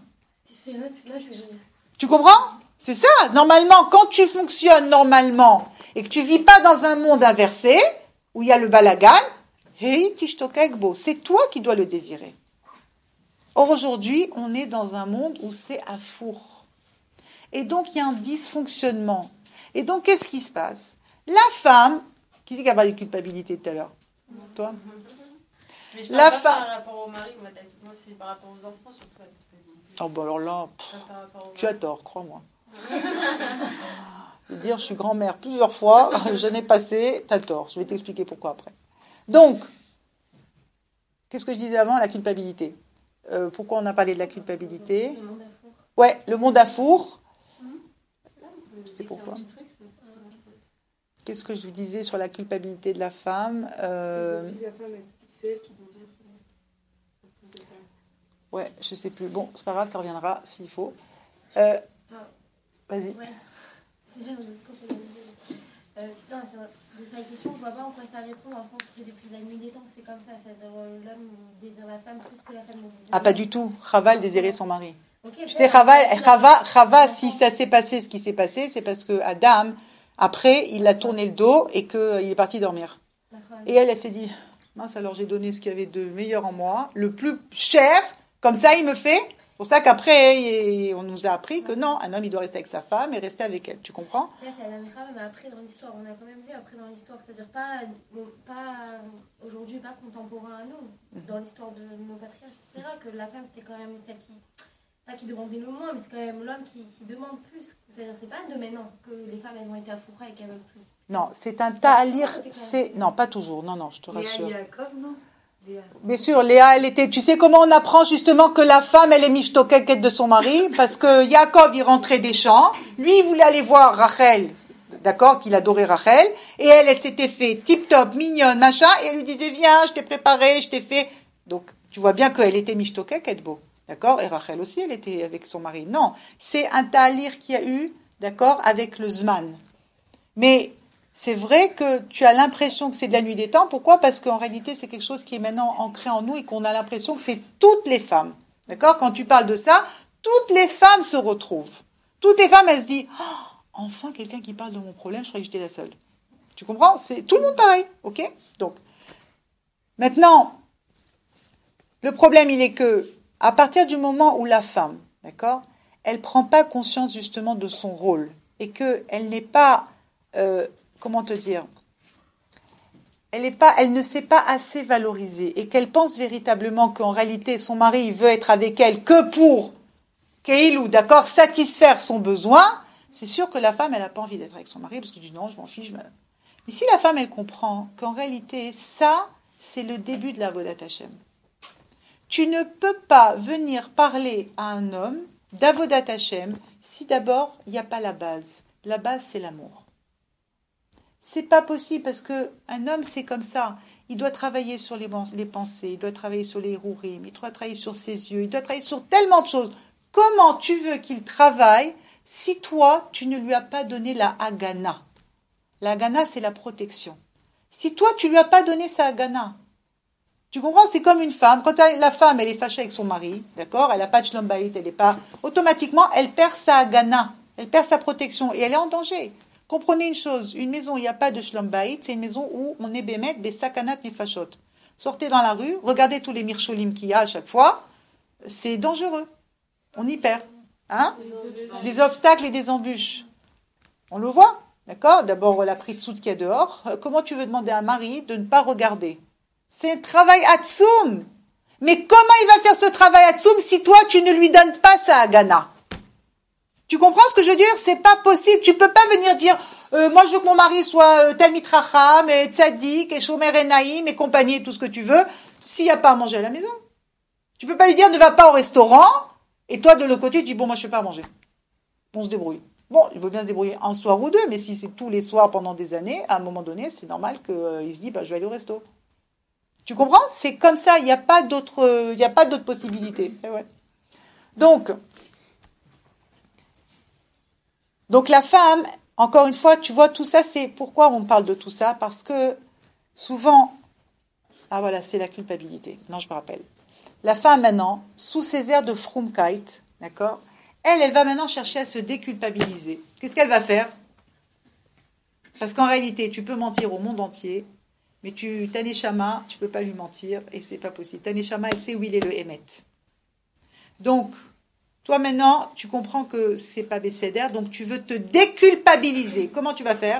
Tu comprends? C'est ça. Normalement, quand tu fonctionnes normalement, et que tu vis pas dans un monde inversé, où il y a le balagan, Vehi tishtokekbo. C'est toi qui dois le désirer. Or aujourd'hui, on est dans un monde où c'est à four. Et donc, il y a un dysfonctionnement. Et donc, qu'est-ce qui se passe? La femme, qui c'est qui a parlé de culpabilité tout à l'heure? Toi? Mais je La parle pas femme. par rapport au mari, moi, moi c'est par rapport aux enfants surtout. la culpabilité. Oh, bah alors là, pff, Pas par rapport au tu mari. as tort, crois-moi. Je veux dire, je suis grand-mère plusieurs fois, je n'ai passé, t'as tort. Je vais t'expliquer pourquoi après. Donc, qu'est-ce que je disais avant? La culpabilité. Euh, pourquoi on a parlé de la culpabilité? Ouais, le monde à four. C'était pourquoi? Qu'est-ce que je vous disais sur la culpabilité de la femme? euh... Si la femme, elle- c'est elle qui désire son mari. Ouais, je sais plus. Bon, c'est pas grave, ça reviendra s'il faut. Euh... Vas-y. Ouais. Si j'ai vous euh, non, c'est de sa question, je vois pas en quoi ça répond, dans le sens que c'est depuis la nuit des temps que c'est comme ça. C'est-à-dire euh, l'homme il désire la femme plus que la femme ne désire. Ah, pas du tout. Chava, elle désirait son mari. Okay, Tu sais, Chava, Chava, Chava, si ça s'est passé ce qui s'est passé, c'est parce que Adam, après, il a tourné le dos et qu'il est parti dormir. Et elle, elle s'est dit, mince, alors j'ai donné ce qu'il y avait de meilleur en moi, le plus cher, comme ça il me fait. C'est pour ça qu'après, on nous a appris que non, un homme, il doit rester avec sa femme et rester avec elle. Tu comprends? Ça, c'est Adam et Chava, mais après, dans l'histoire, on a quand même vu après dans l'histoire, c'est-à-dire pas, bon, pas aujourd'hui, pas contemporain à nous, dans l'histoire de nos patriarches, c'est vrai que la femme, c'était quand même celle qui, pas qui demandait le moins, mais c'est quand même l'homme qui, qui demande plus. C'est-à-dire, c'est pas de maintenant que les femmes, elles ont été affourées et qu'elles veulent plus. Non, c'est un ta'alir, c'est... Non, pas toujours, non, non, je te rassure. Léa Yaakov, non Léa. Bien sûr, Léa, elle était... Tu sais comment on apprend justement que la femme, elle est mishtokeket de son mari? Parce que Yaakov, il rentrait des champs. Lui, il voulait aller voir Rachel, d'accord, qu'il adorait Rachel. Et elle, elle s'était fait tip-top, mignonne, machin. Et elle lui disait, viens, je t'ai préparé, je t'ai fait... Donc, tu vois bien qu'elle était mishtokeket, beau. D'accord? Et Rachel aussi, elle était avec son mari. Non, c'est un ta'alir qu'il y a eu, d'accord, avec le Zman. Mais... c'est vrai que tu as l'impression que c'est de la nuit des temps. Pourquoi? Parce qu'en réalité, c'est quelque chose qui est maintenant ancré en nous et qu'on a l'impression que c'est toutes les femmes. D'accord? Quand tu parles de ça, toutes les femmes se retrouvent. Toutes les femmes, elles se disent, oh, enfin quelqu'un qui parle de mon problème, je croyais que j'étais la seule. Tu comprends? C'est tout le monde pareil. Ok? Donc, maintenant, le problème, il est que, à partir du moment où la femme, d'accord, elle prend pas conscience justement de son rôle et qu'elle n'est pas, euh, comment te dire, elle est pas, elle ne s'est pas assez valorisée et qu'elle pense véritablement qu'en réalité son mari veut être avec elle que pour Keilou, d'accord, satisfaire son besoin, c'est sûr que la femme elle n'a pas envie d'être avec son mari parce que dit non, je m'en fiche. Je me... Mais si la femme elle comprend qu'en réalité ça c'est le début de la Avodat Hashem. Tu ne peux pas venir parler à un homme d'Avodat Hashem si d'abord il n'y a pas la base. La base c'est l'amour. C'est pas possible parce que un homme c'est comme ça. Il doit travailler sur les, les pensées, il doit travailler sur les rourim, il doit travailler sur ses yeux, il doit travailler sur tellement de choses. Comment tu veux qu'il travaille si toi tu ne lui as pas donné la hagana? La hagana c'est la protection. Si toi tu lui as pas donné sa hagana, tu comprends? C'est comme une femme. Quand la femme elle est fâchée avec son mari, d'accord, elle a pas de shlom bayit, elle est pas automatiquement elle perd sa hagana, elle perd sa protection et elle est en danger. Comprenez une chose, une maison où il n'y a pas de shlom bayit, c'est une maison où on est bémet des sakanat nefashot. Sortez dans la rue, regardez tous les mircholim qu'il y a à chaque fois, c'est dangereux. On y perd. Hein? Des obstacles et des embûches. On le voit, d'accord? D'abord la pritsout qu'il y a dehors. Comment tu veux demander à un mari de ne pas regarder? C'est un travail atsoum. Mais comment il va faire ce travail atsoum si toi tu ne lui donnes pas sa hagana? Tu comprends ce que je veux dire? C'est pas possible. Tu peux pas venir dire euh, moi je veux que mon mari soit euh, Talmid Chacham, et Tzadik, et Shomer et Naïm, et compagnie, et tout ce que tu veux, s'il n'y a pas à manger à la maison. Tu peux pas lui dire ne va pas au restaurant, et toi de l'autre côté tu dis bon moi je fais pas à manger. On se débrouille. Bon, il veut bien se débrouiller un soir ou deux, mais si c'est tous les soirs pendant des années, à un moment donné, c'est normal qu'il euh, se dise bah, je vais aller au resto. Tu comprends? C'est comme ça, il n'y a pas d'autre, il n'y a pas d'autre possibilité. Eh ouais. Donc, donc la femme, encore une fois, tu vois, tout ça, c'est pourquoi on parle de tout ça, parce que souvent, ah voilà, c'est la culpabilité. Non, je me rappelle. La femme maintenant, sous ses airs de Frumkeit, d'accord, elle, elle va maintenant chercher à se déculpabiliser. Qu'est-ce qu'elle va faire? Parce qu'en réalité, tu peux mentir au monde entier, mais tu, ta neshama, tu peux pas lui mentir, et c'est pas possible. Ta neshama, elle sait où il est le émet. Donc, toi maintenant, tu comprends que c'est pas bécédaire, donc tu veux te déculpabiliser. Comment tu vas faire?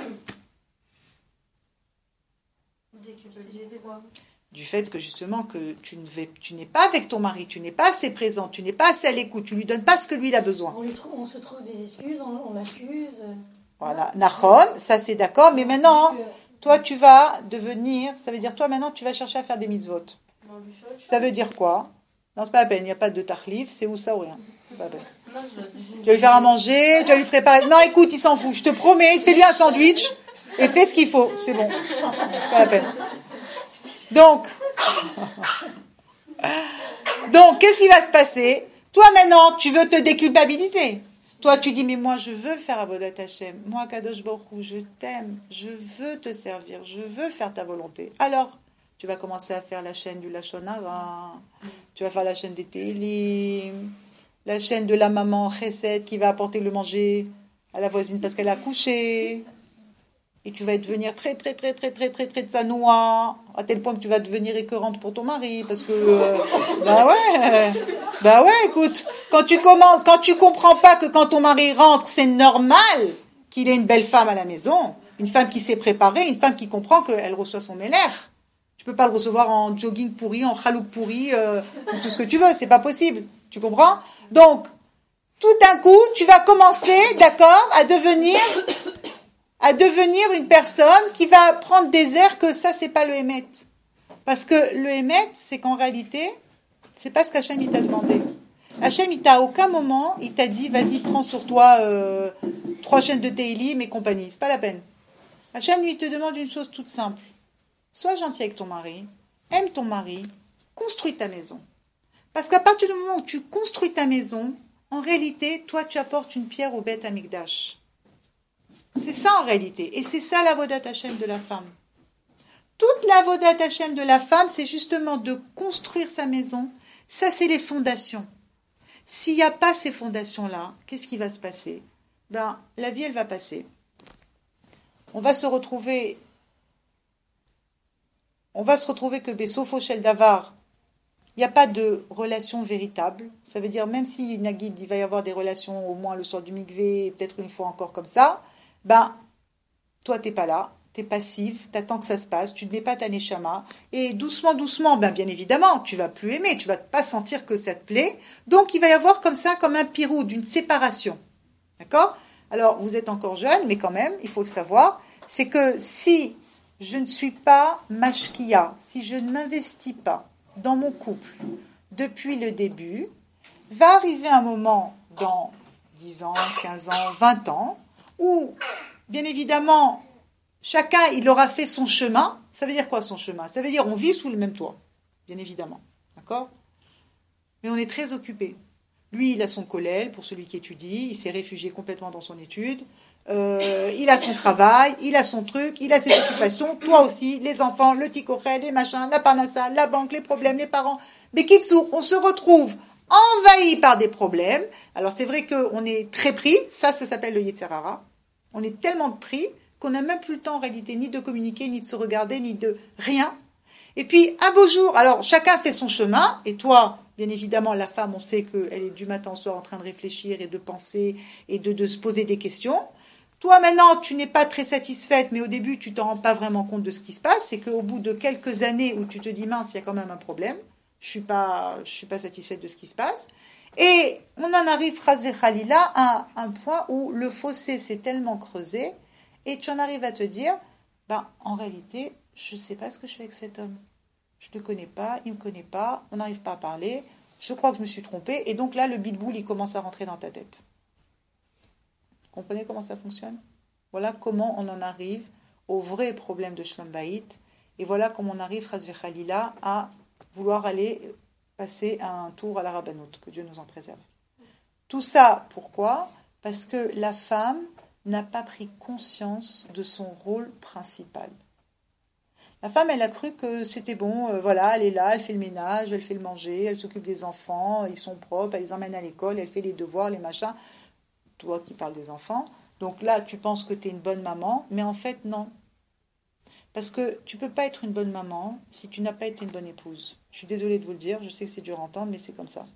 Déculpabiliser quoi? Du fait que justement que tu ne vais, tu n'es pas avec ton mari, tu n'es pas assez présent, tu n'es pas assez à l'écoute, tu lui donnes pas ce que lui il a besoin. On, lui trouve, on se trouve des excuses, on, on l'accuse. Voilà, Nahon, ça c'est d'accord, mais maintenant, toi tu vas devenir, ça veut dire toi maintenant tu vas chercher à faire des mitzvot. Ça veut dire quoi? Non, c'est pas la peine, il n'y a pas de tarlif, c'est où ça ou rien. C'est pas la peine. Tu vas lui faire à manger, tu vas lui préparer. Non, écoute, il s'en fout, je te promets, il te fait bien un sandwich et fais ce qu'il faut, c'est bon. C'est pas la peine. Donc, donc, qu'est-ce qui va se passer? Toi, maintenant, tu veux te déculpabiliser. Toi, tu dis, mais moi, je veux faire Avodat Hashem. Moi, Kadosh Baruch Hu, je t'aime. Je veux te servir. Je veux faire ta volonté. Alors, tu vas commencer à faire la chaîne du Lashon Hara. Tu vas faire la chaîne des Télim. La chaîne de la maman Chesed qui va apporter le manger à la voisine parce qu'elle a couché. Et tu vas devenir très, très, très, très, très, très, très tsanoua, à tel point que tu vas devenir écœurante pour ton mari, parce que, euh, bah ouais, bah ouais, écoute, quand tu commences, quand tu comprends pas que quand ton mari rentre, c'est normal qu'il ait une belle femme à la maison, une femme qui s'est préparée, une femme qui comprend qu'elle reçoit son mélère. Tu peux pas le recevoir en jogging pourri, en chalouk pourri, euh, ou tout ce que tu veux, c'est pas possible. Tu comprends? Donc, tout d'un coup, tu vas commencer, d'accord, à devenir, à devenir une personne qui va prendre des airs que ça, c'est pas le émet. Parce que le émet, c'est qu'en réalité, c'est pas ce qu'Hachem il t'a demandé. Hachem, il t'a à aucun moment, il t'a dit, vas-y, prends sur toi euh, trois chaînes de Teilim et compagnie. C'est pas la peine. Hachem, lui, il te demande une chose toute simple. Sois gentil avec ton mari, aime ton mari, construis ta maison. Parce qu'à partir du moment où tu construis ta maison, en réalité, toi, tu apportes une pierre au Beth Amikdash. C'est ça en réalité. Et c'est ça la Avodat Hashem de la femme. Toute la Avodat Hashem de la femme, c'est justement de construire sa maison. Ça, c'est les fondations. S'il n'y a pas ces fondations-là, qu'est-ce qui va se passer? Ben, la vie, elle va passer. On va se retrouver... On va se retrouver que Bessofo Shel Davar, il n'y a pas de relation véritable. Ça veut dire, même si Nagid, il va y avoir des relations au moins le soir du mikvé, peut-être une fois encore comme ça, ben, toi, t'es pas là, t'es passive, t'attends que ça se passe, tu ne mets pas ta neshama, et doucement, doucement, ben, bien évidemment, tu vas plus aimer, tu vas pas sentir que ça te plaît. Donc, il va y avoir comme ça, comme un pirou, d'une séparation. D'accord? Alors, vous êtes encore jeune, mais quand même, il faut le savoir, c'est que si je ne suis pas mashkia, si je ne m'investis pas dans mon couple depuis le début, va arriver un moment dans dix ans, quinze ans, vingt ans, où, bien évidemment, chacun, il aura fait son chemin. Ça veut dire quoi, son chemin? Ça veut dire on vit sous le même toit, bien évidemment. D'accord? Mais on est très occupé. Lui, il a son collège, pour celui qui étudie, il s'est réfugié complètement dans son étude. Euh, il a son travail, il a son truc, il a ses occupations, toi aussi, les enfants, le ticorel, les machins, la parnassa, la banque, les problèmes, les parents. Mais Kitsu, on se retrouve envahi par des problèmes. Alors c'est vrai qu'on est très pris, ça, ça s'appelle le Yetzer Hara. On est tellement pris qu'on n'a même plus le temps en réalité ni de communiquer, ni de se regarder, ni de rien. Et puis un beau jour, alors chacun fait son chemin, et toi, bien évidemment, la femme, on sait qu'elle est du matin au soir en train de réfléchir et de penser et de, de se poser des questions. Toi, maintenant, tu n'es pas très satisfaite, mais au début, tu ne t'en rends pas vraiment compte de ce qui se passe. C'est qu'au bout de quelques années où tu te dis, mince, il y a quand même un problème, je ne suis pas, je suis pas satisfaite de ce qui se passe. Et on en arrive, Chas v'Chalila, à un point où le fossé s'est tellement creusé et tu en arrives à te dire, ben, en réalité, je ne sais pas ce que je fais avec cet homme. Je ne le connais pas, il ne me connaît pas, on n'arrive pas à parler, je crois que je me suis trompée, et donc là, le bilboul, il commence à rentrer dans ta tête. Vous comprenez comment ça fonctionne? Voilà comment on en arrive au vrai problème de Shlom Bayit, et voilà comment on arrive, Chas v'Chalila, à vouloir aller passer un tour à la rabbanout, que Dieu nous en préserve. Tout ça, pourquoi? Parce que la femme n'a pas pris conscience de son rôle principal. La femme, elle a cru que c'était bon, euh, voilà, elle est là, elle fait le ménage, elle fait le manger, elle s'occupe des enfants, ils sont propres, elle les emmène à l'école, elle fait les devoirs, les machins. Toi qui parles des enfants. Donc là, tu penses que tu es une bonne maman, mais en fait, non. Parce que tu ne peux pas être une bonne maman si tu n'as pas été une bonne épouse. Je suis désolée de vous le dire, je sais que c'est dur à entendre, mais c'est comme ça.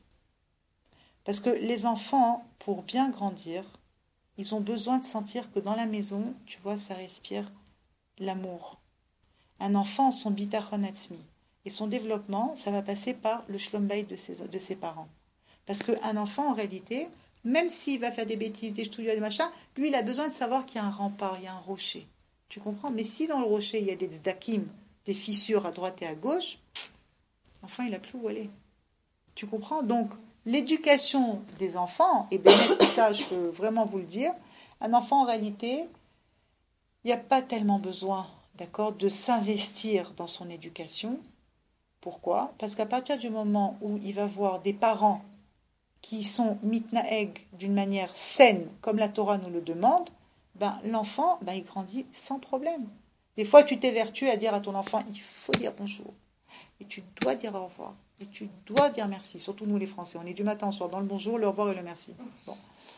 Parce que les enfants, pour bien grandir, ils ont besoin de sentir que dans la maison, tu vois, ça respire l'amour. Un enfant, son bitachon atzmi. Et son développement, ça va passer par le shlom bayit de ses, de ses parents. Parce qu'un enfant, en réalité, même s'il va faire des bêtises, des ch'touillots, des machins, lui, il a besoin de savoir qu'il y a un rempart, il y a un rocher. Tu comprends? Mais si dans le rocher, il y a des tzdakim, des fissures à droite et à gauche, l'enfant, il n'a plus où aller. Tu comprends? Donc, l'éducation des enfants, et bien ça, je peux vraiment vous le dire, un enfant, en réalité, il n'y a pas tellement besoin, d'accord, de s'investir dans son éducation. Pourquoi? Parce qu'à partir du moment où il va voir des parents qui sont mitnaeg d'une manière saine, comme la Torah nous le demande, ben, l'enfant, ben, il grandit sans problème. Des fois, tu t'évertues à dire à ton enfant, il faut dire bonjour, et tu dois dire au revoir, et tu dois dire merci, surtout nous les Français, on est du matin au soir dans le bonjour, le revoir et le merci. Bon.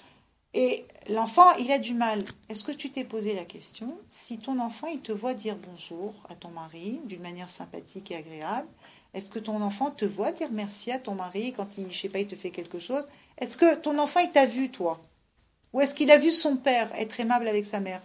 Et l'enfant, il a du mal. Est-ce que tu t'es posé la question, si ton enfant, il te voit dire bonjour à ton mari d'une manière sympathique et agréable, est-ce que ton enfant te voit dire merci à ton mari quand il, je sais pas, il te fait quelque chose? Est-ce que ton enfant, il t'a vu, toi? Ou est-ce qu'il a vu son père être aimable avec sa mère?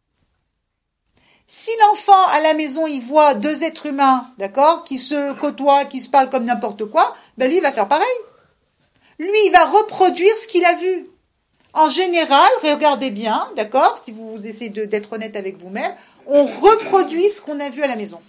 Si l'enfant, à la maison, il voit deux êtres humains, d'accord, qui se côtoient, qui se parlent comme n'importe quoi, ben lui, il va faire pareil. Lui, il va reproduire ce qu'il a vu. En général, regardez bien, d'accord, si vous essayez de, d'être honnête avec vous-même, on reproduit ce qu'on a vu à la maison.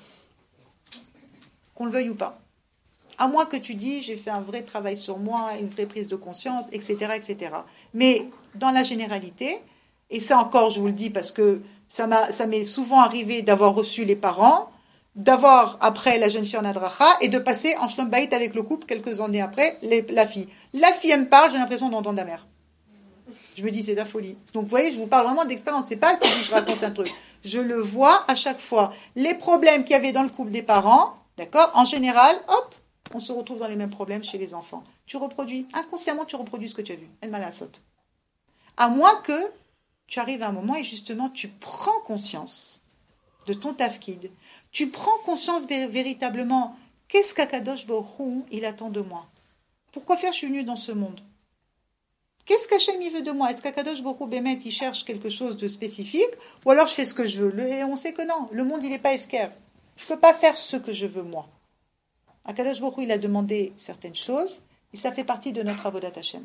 Qu'on le veuille ou pas. À moins que tu dis, j'ai fait un vrai travail sur moi, une vraie prise de conscience, et cetera, et cetera. Mais dans la généralité, et ça encore, je vous le dis parce que ça, m'a, ça m'est souvent arrivé d'avoir reçu les parents, d'avoir après la jeune fille en adracha, et de passer en shlom bayit avec le couple quelques années après, les, la fille. La fille, elle me parle, j'ai l'impression d'entendre la mère. Je me dis, c'est de la folie. Donc, vous voyez, je vous parle vraiment d'expérience. C'est pas que je raconte un truc. Je le vois à chaque fois. Les problèmes qu'il y avait dans le couple des parents, d'accord, en général, hop, on se retrouve dans les mêmes problèmes chez les enfants. Tu reproduis. Inconsciemment, tu reproduis ce que tu as vu. Elle m'a la saute. À moins que tu arrives à un moment et justement, tu prends conscience de ton tafkid. Tu prends conscience véritablement, qu'est-ce qu'Akadosh Baruch Hu, il attend de moi? Pourquoi faire je suis venu dans ce monde? Qu'est-ce qu'Hachem il veut de moi? Est-ce qu'Akadosh Baruch Hu Bémet, il cherche quelque chose de spécifique? Ou alors je fais ce que je veux? Le, et on sait que non, le monde il n'est pas efker. Je ne peux pas faire ce que je veux moi. Akadosh Baruch Hu, il a demandé certaines choses, et ça fait partie de notre avodat Hachem.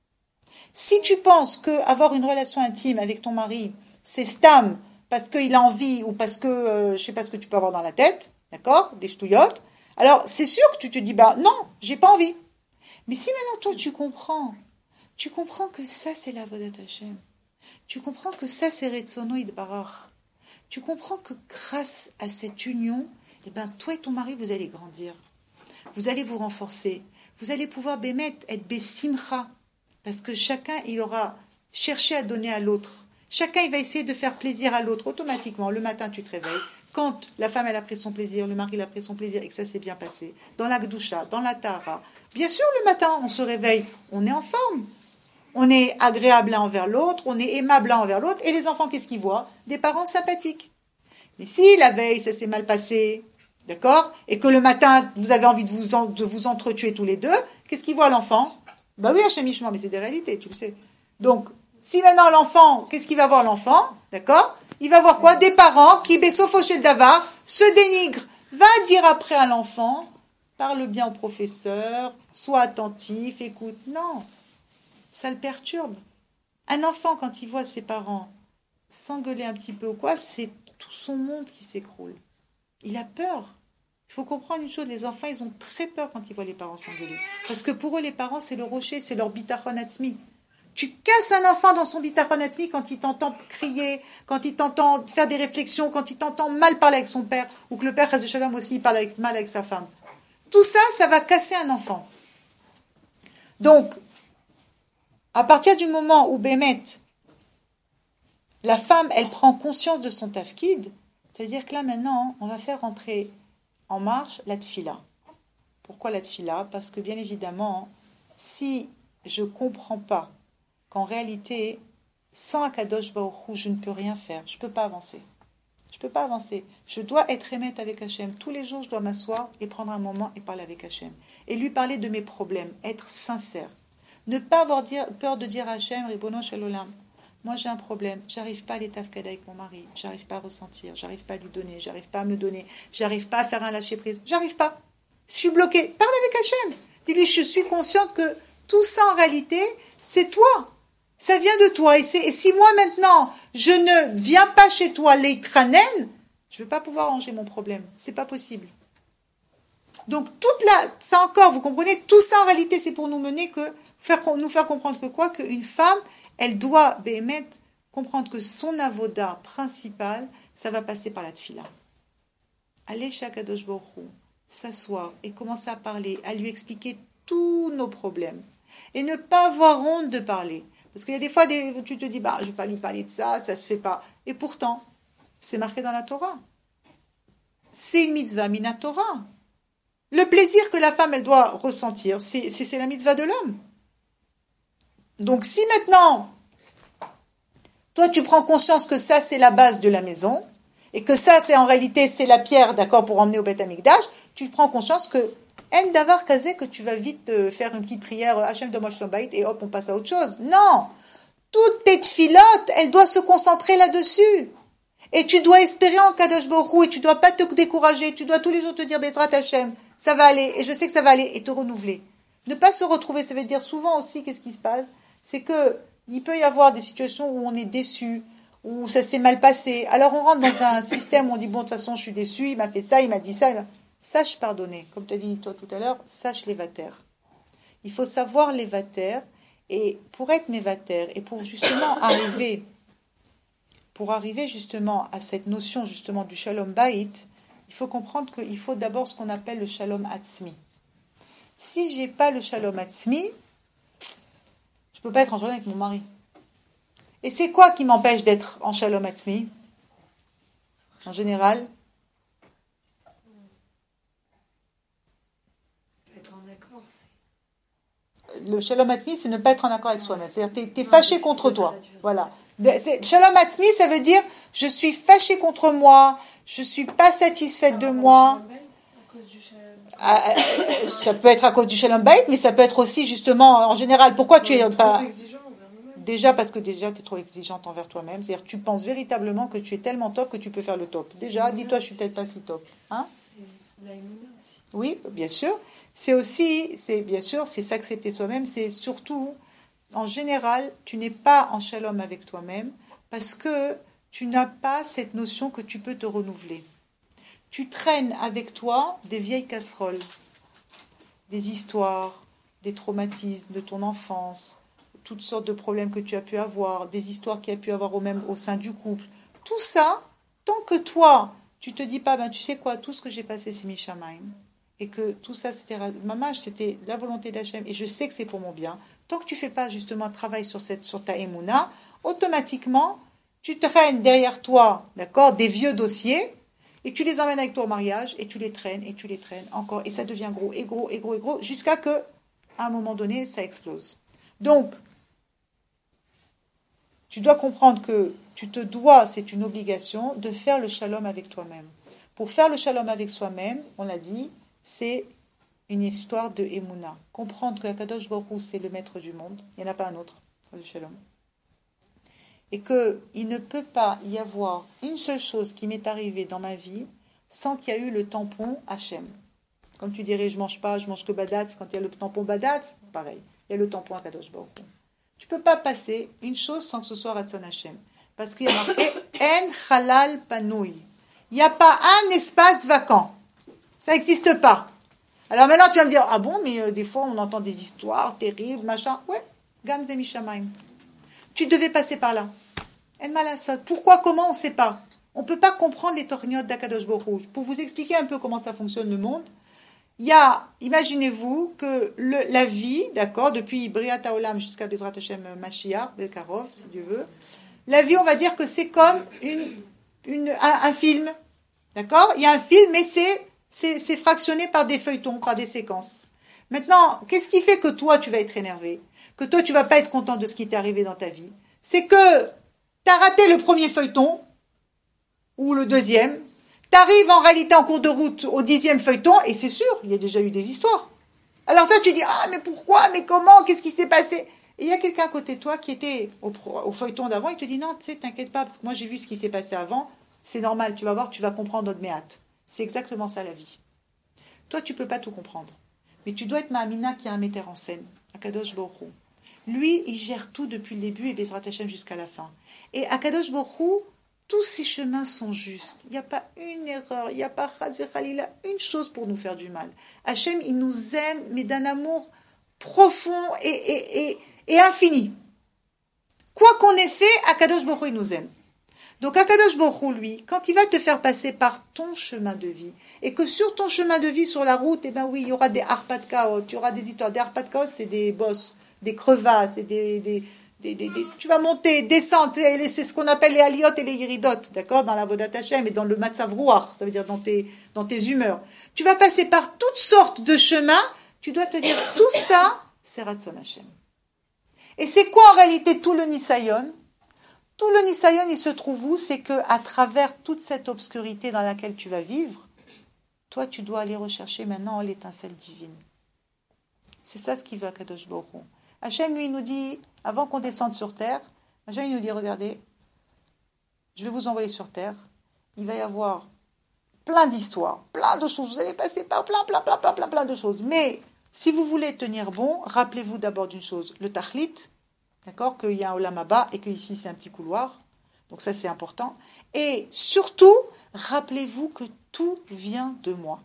Si tu penses qu'avoir une relation intime avec ton mari, c'est stam, parce qu'il a envie, ou parce que, euh, je ne sais pas ce que tu peux avoir dans la tête, d'accord, des ch'touillottes, alors c'est sûr que tu te dis, bah non, j'ai pas envie. Mais si maintenant toi tu comprends, tu comprends que ça c'est l'avodat Hachem, tu comprends que ça c'est Retzono Yitbarach, tu comprends que grâce à cette union, eh ben, toi et ton mari, vous allez grandir. Vous allez vous renforcer. Vous allez pouvoir bémet, être besimcha. Parce que chacun, il aura cherché à donner à l'autre. Chacun, il va essayer de faire plaisir à l'autre. Automatiquement, le matin, tu te réveilles. Quand la femme, elle a pris son plaisir, le mari, il a pris son plaisir et que ça s'est bien passé. Dans la gdoucha, dans la tahara. Bien sûr, le matin, on se réveille. On est en forme. On est agréable l'un envers l'autre. On est aimable l'un envers l'autre. Et les enfants, qu'est-ce qu'ils voient? Des parents sympathiques. Mais si la veille, ça s'est mal passé, d'accord, et que le matin, vous avez envie de vous, en, de vous entretuer tous les deux, qu'est-ce qu'il voit l'enfant? Bah oui, Hachem Ishma, mais c'est des réalités, tu le sais. Donc, si maintenant l'enfant, qu'est-ce qu'il va voir l'enfant? D'accord? Il va voir quoi? Des parents qui, Bessofo Shel Davar, se dénigrent. Va dire après à l'enfant, parle bien au professeur, sois attentif, écoute. Non, ça le perturbe. Un enfant, quand il voit ses parents s'engueuler un petit peu ou quoi, c'est tout son monde qui s'écroule. Il a peur. Il faut comprendre une chose, les enfants, ils ont très peur quand ils voient les parents s'engueuler. Parce que pour eux, les parents, c'est le rocher, c'est leur bitachon atzmi. Tu casses un enfant dans son bitachon atzmi quand il t'entend crier, quand il t'entend faire des réflexions, quand il t'entend mal parler avec son père, ou que le père, Chas Shalom aussi, il parle avec, mal avec sa femme. Tout ça, ça va casser un enfant. Donc, à partir du moment où Bémet, la femme, elle prend conscience de son tafkid, c'est-à-dire que là, maintenant, on va faire rentrer en marche la tfila. Pourquoi la tfila? Parce que, bien évidemment, si je ne comprends pas qu'en réalité, sans Akadosh Baruch Hu, je ne peux rien faire, je ne peux pas avancer. Je ne peux pas avancer. Je dois être émette avec Hachem. Tous les jours, je dois m'asseoir et prendre un moment et parler avec Hachem. Et lui parler de mes problèmes, être sincère. Ne pas avoir dire, peur de dire à Hachem, Ribono Shel Olam, moi j'ai un problème, j'arrive pas à aller tafkada avec mon mari, j'arrive pas à ressentir, j'arrive pas à lui donner, j'arrive pas à me donner, j'arrive pas à faire un lâcher prise, j'arrive pas. Je suis bloquée. Parle avec Hachem. Dis-lui, je suis consciente que tout ça en réalité, c'est toi. Ça vient de toi. Et, et si moi maintenant, je ne viens pas chez toi l'étranen, je ne vais pas pouvoir ranger mon problème. C'est pas possible. Donc toute la, ça encore, vous comprenez, tout ça en réalité, c'est pour nous mener que, faire, nous faire comprendre que quoi, qu'une femme, elle doit, béhémet, comprendre que son avoda principal, ça va passer par la tfila. Aller chez Akadosh Baruch Hu, s'asseoir et commencer à parler, à lui expliquer tous nos problèmes. Et ne pas avoir honte de parler. Parce qu'il y a des fois, des, tu te dis, bah, je ne vais pas lui parler de ça, ça ne se fait pas. Et pourtant, c'est marqué dans la Torah. C'est une mitzvah mina Torah. Le plaisir que la femme, elle doit ressentir, c'est, c'est, c'est la mitzvah de l'homme. Donc si maintenant, toi tu prends conscience que ça c'est la base de la maison, et que ça c'est en réalité c'est la pierre, d'accord, pour emmener au Beth Amikdash, tu prends conscience que en davar kazé, que tu vas vite euh, faire une petite prière, Hachem de Shalom Bayit, et hop on passe à autre chose. Non, toutes tes tfilotes, elles doivent se concentrer là-dessus. Et tu dois espérer en Kadosh Baruch Hu, et tu dois pas te décourager, tu dois tous les jours te dire Bezrat Hachem, ça va aller, et je sais que ça va aller, et te renouveler. Ne pas se retrouver, ça veut dire souvent aussi, qu'est-ce qui se passe? C'est que il peut y avoir des situations où on est déçu, où ça s'est mal passé. Alors on rentre dans un système où on dit, bon, de toute façon, je suis déçu, il m'a fait ça, il m'a dit ça. Il m'a... Sache pardonner. Comme tu as dit toi tout à l'heure, sache les vatères. Il faut savoir les vatères, et pour être mévatère, et pour justement arriver, pour arriver justement à cette notion justement du shalom bayit, il faut comprendre qu'il faut d'abord ce qu'on appelle le shalom atzmi. Si j'ai pas le shalom atzmi, je peux pas être en shalom avec mon mari. Et c'est quoi qui m'empêche d'être en shalom atzmi? En général, être en accord, c'est... le shalom atzmi, c'est ne pas être en accord avec soi-même. C'est-à-dire, t'es, t'es fâché contre toi. Voilà. C'est, shalom atzmi, ça veut dire, je suis fâché contre moi, je suis pas satisfaite de moi. Ah, ça peut être à cause du shalom bayit, mais ça peut être aussi justement, en général, pourquoi tu es pas... Déjà parce que déjà tu es trop exigeante envers toi-même, c'est-à-dire tu penses véritablement que tu es tellement top que tu peux faire le top. Déjà, dis-toi, je suis peut-être pas si top. Hein? C'est la émouna aussi. Oui, bien sûr. C'est aussi, c'est bien sûr, c'est s'accepter soi-même, c'est surtout, en général, tu n'es pas en shalom avec toi-même parce que tu n'as pas cette notion que tu peux te renouveler. Tu traînes avec toi des vieilles casseroles, des histoires, des traumatismes de ton enfance, toutes sortes de problèmes que tu as pu avoir, des histoires qu'il y a pu avoir au même au sein du couple. Tout ça, tant que toi, tu te dis pas, ben tu sais quoi, tout ce que j'ai passé, c'est Mishamaim, et que tout ça, c'était mamage, c'était la volonté d'Hachem, et je sais que c'est pour mon bien. Tant que tu fais pas justement un travail sur cette, sur ta émouna, automatiquement, tu traînes derrière toi, d'accord, des vieux dossiers. Et tu les emmènes avec toi au mariage, et tu les traînes, et tu les traînes encore, et ça devient gros, et gros, et gros, et gros, jusqu'à que, à un moment donné, ça explose. Donc, tu dois comprendre que tu te dois, c'est une obligation, de faire le shalom avec toi-même. Pour faire le shalom avec soi-même, on l'a dit, c'est une histoire de émouna. Comprendre que Akadosh Baruch Hu, c'est le maître du monde, il n'y en a pas un autre, le shalom. Et qu'il ne peut pas y avoir une seule chose qui m'est arrivée dans ma vie sans qu'il y ait eu le tampon Hachem. Comme tu dirais, je mange pas, je mange que badatz. Quand il y a le tampon badatz, pareil. Il y a le tampon Akadosh Baruch Hu. Tu ne peux pas passer une chose sans que ce soit Ratzon Hachem. Parce qu'il y a marqué En halal panouy. Il n'y a pas un espace vacant. Ça n'existe pas. Alors maintenant, tu vas me dire, ah bon, mais euh, des fois, on entend des histoires terribles, machin. Ouais, Gam Zemishamayim. Tu devais passer par là. En malasot. Pourquoi, comment, on ne sait pas. On ne peut pas comprendre les torgnotes d'Akadosh Baruch Hu. Pour vous expliquer un peu comment ça fonctionne le monde, il y a, imaginez-vous que le, la vie, d'accord, depuis Briat Haolam jusqu'à Bezrat Hashem Mashiach, Belkarov, si Dieu veut, la vie, on va dire que c'est comme une, une, un, un film, d'accord. Il y a un film, mais c'est, c'est, c'est fractionné par des feuilletons, par des séquences. Maintenant, qu'est-ce qui fait que toi, tu vas être énervé, que toi, tu vas pas être content de ce qui t'est arrivé dans ta vie? C'est que t'as raté le premier feuilleton, ou le deuxième, t'arrives en réalité en cours de route au dixième feuilleton, et c'est sûr, il y a déjà eu des histoires. Alors toi, tu dis, ah, mais pourquoi, mais comment, qu'est-ce qui s'est passé? Et il y a quelqu'un à côté de toi qui était au, au feuilleton d'avant, il te dit, non, tu sais, t'inquiète pas, parce que moi, j'ai vu ce qui s'est passé avant, c'est normal, tu vas voir, tu vas comprendre notre méate. C'est exactement ça, la vie. Toi, tu peux pas tout comprendre. Mais tu dois être Ma'amina qui a un metteur en scène, Akadosh Baruch Hu. Lui, il gère tout depuis le début et Bezrat Hashem jusqu'à la fin. Et Akadosh Baruch Hu, tous ces chemins sont justes. Il n'y a pas une erreur, il n'y a pas Khalila, une chose pour nous faire du mal. Hachem, il nous aime, mais d'un amour profond et, et, et, et infini. Quoi qu'on ait fait, Akadosh Baruch Hu, il nous aime. Donc Akadosh Baruch Hu, lui, quand il va te faire passer par ton chemin de vie, et que sur ton chemin de vie, sur la route, eh ben oui, il y aura des harpat kaot, il y aura des histoires. Des harpat kaot, c'est des bosses, des crevasses, et des... des Des, des, des, tu vas monter, descendre, c'est ce qu'on appelle les aliotes et les iridotes, d'accord, dans la Vodat Hashem et dans le matzav ruach, ça veut dire dans tes, dans tes humeurs. Tu vas passer par toutes sortes de chemins, tu dois te dire, tout ça, c'est Ratzon Hashem. Et c'est quoi en réalité tout le Nisayon? Tout le Nisayon, il se trouve où? C'est que à travers toute cette obscurité dans laquelle tu vas vivre, toi, tu dois aller rechercher maintenant l'étincelle divine. C'est ça ce qu'il veut à Kadosh Baruch Hu. Hachem, lui, nous dit, avant qu'on descende sur terre, Hachem, il nous dit, regardez, je vais vous envoyer sur terre, il va y avoir plein d'histoires, plein de choses, vous allez passer par plein, plein, plein, plein, plein, plein de choses. Mais, si vous voulez tenir bon, rappelez-vous d'abord d'une chose, le tachlit, d'accord, qu'il y a un olam haba, et qu'ici, c'est un petit couloir, donc ça, c'est important. Et surtout, rappelez-vous que tout vient de moi.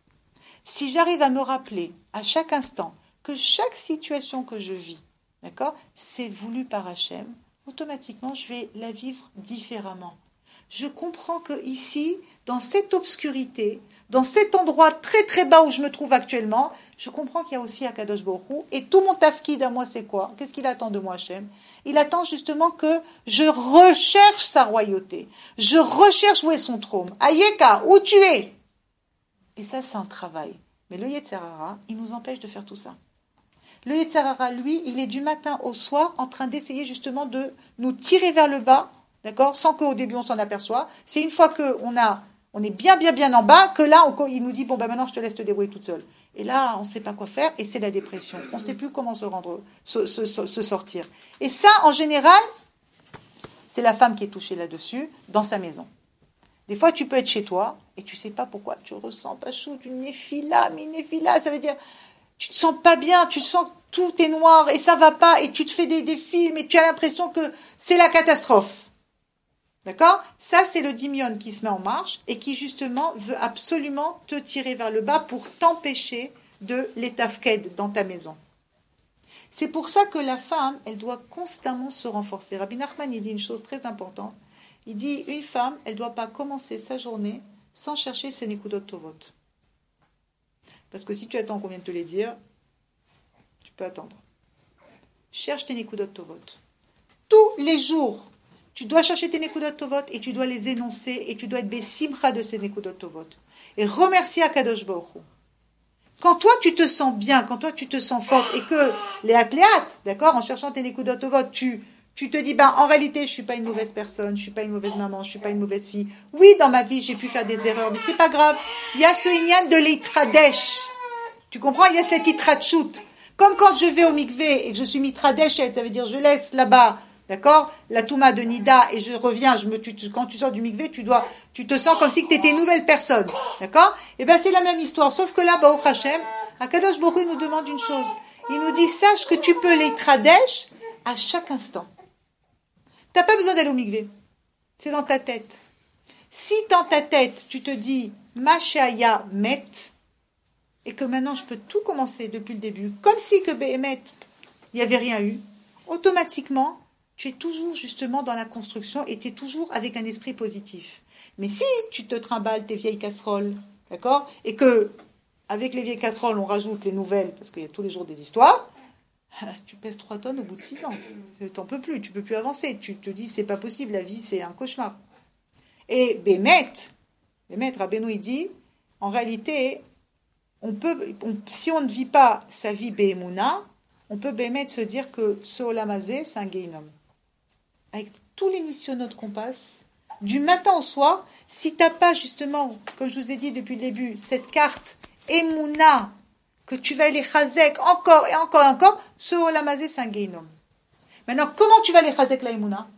Si j'arrive à me rappeler, à chaque instant, que chaque situation que je vis, d'accord, c'est voulu par Hachem, automatiquement, je vais la vivre différemment. Je comprends que ici, dans cette obscurité, dans cet endroit très très bas où je me trouve actuellement, je comprends qu'il y a aussi Akadosh Baruch Hu, et tout mon tafkid à moi, c'est quoi? Qu'est-ce qu'il attend de moi, Hachem? Il attend justement que je recherche sa royauté. Je recherche où est son trône. Ayeka, où tu es? Et ça, c'est un travail. Mais le Yetzer Hara, il nous empêche de faire tout ça. Le Yetzer Hara, lui, il est du matin au soir en train d'essayer justement de nous tirer vers le bas, d'accord, sans qu'au début on s'en aperçoive. C'est une fois qu'on a, on est bien, bien, bien en bas, que là, on, il nous dit, bon, ben maintenant, je te laisse te débrouiller toute seule. Et là, on ne sait pas quoi faire, et c'est la dépression. On ne sait plus comment se rendre, se, se, se, se sortir. Et ça, en général, c'est la femme qui est touchée là-dessus, dans sa maison. Des fois, tu peux être chez toi, et tu ne sais pas pourquoi. Tu ressens pas chaud, une néphila, mais néphila, ça veut dire... Tu te sens pas bien, tu sens que tout est noir et ça va pas et tu te fais des, des films et tu as l'impression que c'est la catastrophe. D'accord? Ça, c'est le dimion qui se met en marche et qui, justement, veut absolument te tirer vers le bas pour t'empêcher de l'étafked dans ta maison. C'est pour ça que la femme, elle doit constamment se renforcer. Rabbi Nachman, il dit une chose très importante. Il dit, une femme, elle ne doit pas commencer sa journée sans chercher ses nekudot tovot. Parce que si tu attends qu'on vienne te les dire, tu peux attendre. Cherche tes nekudot tovot. Tous les jours, tu dois chercher tes nekudot tovot et tu dois les énoncer et tu dois être besimcha de ces nekudot tovot. Et remercier Akadosh Baruch Hu. Quand toi tu te sens bien, quand toi tu te sens forte et que les atléates, d'accord, en cherchant tes nekudot tovot, tu Tu te dis, ben, en réalité, je suis pas une mauvaise personne, je suis pas une mauvaise maman, je suis pas une mauvaise fille. Oui, dans ma vie, j'ai pu faire des erreurs, mais c'est pas grave. Il y a ce inyan de l'itradesh. Tu comprends? Il y a cette itratchout. Comme quand je vais au mikvé et que je suis mitradeshet, ça veut dire je laisse là-bas, d'accord, la touma de Nida et je reviens, je me, tu, tu, quand tu sors du mikvé, tu dois, tu te sens comme si tu étais une nouvelle personne. D'accord? Et ben, c'est la même histoire. Sauf que là, Baruch Hashem, Akadosh Baruch Hu nous demande une chose. Il nous dit, sache que tu peux l'itradesh à chaque instant. T'as pas besoin d'aller au mikvé. C'est dans ta tête. Si dans ta tête, tu te dis Mashaya met, et que maintenant je peux tout commencer depuis le début, comme si que Béhémet, il n'y avait rien eu, automatiquement, tu es toujours justement dans la construction et tu es toujours avec un esprit positif. Mais si tu te trimbales tes vieilles casseroles, d'accord, et que avec les vieilles casseroles, on rajoute les nouvelles, parce qu'il y a tous les jours des histoires, tu pèses trois tonnes au bout de six ans. Tu n'en peux plus, tu ne peux plus avancer. Tu te dis, c'est pas possible, la vie, c'est un cauchemar. Et Bémet, Bémet, Rabbeinu, il dit, en réalité, on peut, on, si on ne vit pas sa vie Béhémouna, on peut Bémet se dire que ce Olamazé, c'est un Gehinom. Avec tous les nisyonotes qu'on passe, du matin au soir, si tu n'as pas justement, comme je vous ai dit depuis le début, cette carte Emouna, que tu vas les chazek encore et encore et encore, ce Olamazé, c'est un Gehinom. Maintenant, comment tu vas les chazek la Emouna?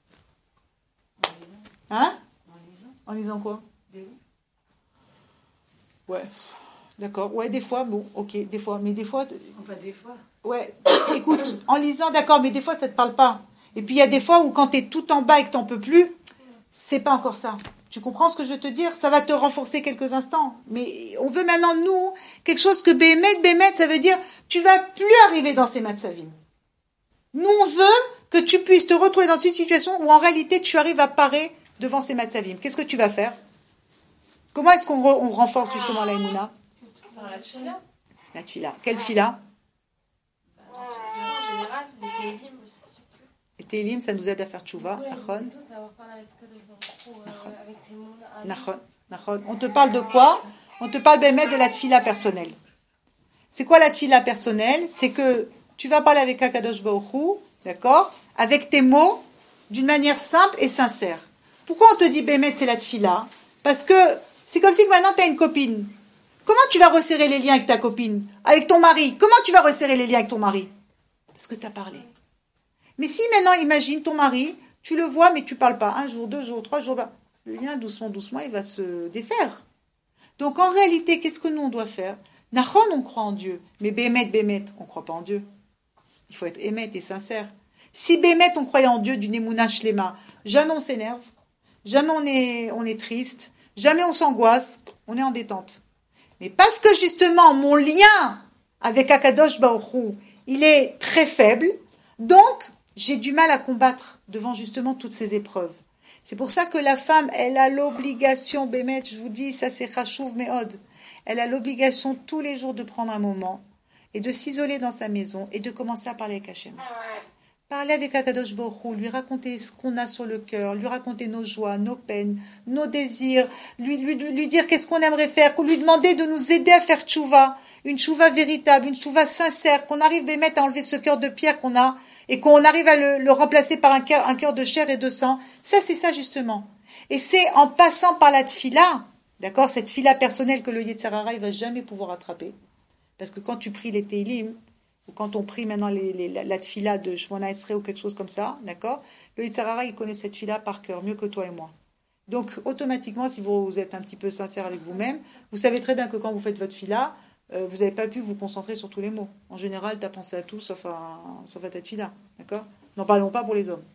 Hein? En lisant. En lisant quoi? Des livres. Ouais, d'accord. Ouais, des fois, bon, ok, des fois. Mais des fois... Pas des fois. Ouais, écoute, en lisant, d'accord, mais des fois, ça ne te parle pas. Et puis, il y a des fois où quand tu es tout en bas et que tu n'en peux plus, c'est pas encore ça. Tu comprends ce que je veux te dire? Ça va te renforcer quelques instants. Mais on veut maintenant, nous, quelque chose que Béhémet, Béhémet, ça veut dire, tu vas plus arriver dans ces matzavim. Nous, on veut que tu puisses te retrouver dans une situation où, en réalité, tu arrives à parer devant ces matzavim. Qu'est-ce que tu vas faire? Comment est-ce qu'on re- on renforce justement la Emouna? Dans la tchila, La tfila. Quelle tfila? en général, les télim aussi. Et Télim, ça nous aide à faire tchouva. Oui, Nachon. plutôt savoir parler avec Kadosh Baruch Hu, euh, avec ces mots-là. Nachon. Nachon. On te parle de quoi? On te parle Béhémet de la tfila personnelle. C'est quoi la tfila personnelle? C'est que tu vas parler avec Akadosh Baruch Hu, d'accord? Avec tes mots, d'une manière simple et sincère. Pourquoi on te dit Béhémet, c'est la tfila? Parce que c'est comme si que maintenant tu as une copine. Comment tu vas resserrer les liens avec ta copine? Avec ton mari? Comment tu vas resserrer les liens avec ton mari? Parce que tu as parlé. Mais si maintenant, imagine ton mari, tu le vois, mais tu parles pas. Un jour, deux jours, trois jours, bah, le lien, doucement, doucement, il va se défaire. Donc, en réalité, qu'est-ce que nous, on doit faire? Nachon, on croit en Dieu. Mais Béhémet, Béhémet, on ne croit pas en Dieu. Il faut être émet et sincère. Si Béhémet, on croyait en Dieu d'une émouna shlema, jamais on s'énerve, jamais on est, on est triste, jamais on s'angoisse, on est en détente. Mais parce que, justement, mon lien avec Akadosh Baruch Hu, il est très faible, donc, j'ai du mal à combattre devant justement toutes ces épreuves. C'est pour ça que la femme, elle a l'obligation, Bémet, je vous dis, ça c'est Chachouv Meod, elle a l'obligation tous les jours de prendre un moment et de s'isoler dans sa maison et de commencer à parler avec Hachem. Parler avec Akadosh Baruch Hu, lui raconter ce qu'on a sur le cœur, lui raconter nos joies, nos peines, nos désirs, lui, lui, lui dire qu'est-ce qu'on aimerait faire, qu'on lui demander de nous aider à faire tchouva, une tchouva véritable, une tchouva sincère, qu'on arrive Bémet à enlever ce cœur de pierre qu'on a et qu'on arrive à le, le remplacer par un cœur, un cœur de chair et de sang. Ça, c'est ça justement. Et c'est en passant par la tfila, d'accord, cette tfila personnelle que le Yetzer Hara il va jamais pouvoir attraper. Parce que quand tu pries les Teilim, ou quand on prie maintenant les, les, la, la tfila de Shmona Esrei ou quelque chose comme ça, d'accord, le Yetzer Hara il connaît cette tfila par cœur, mieux que toi et moi. Donc, automatiquement, si vous, vous êtes un petit peu sincère avec vous-même, vous savez très bien que quand vous faites votre tfila, Euh, vous n'avez pas pu vous concentrer sur tous les mots. En général, tu as pensé à tout sauf à, sauf à ta tfila. D'accord? N'en parlons pas pour les hommes.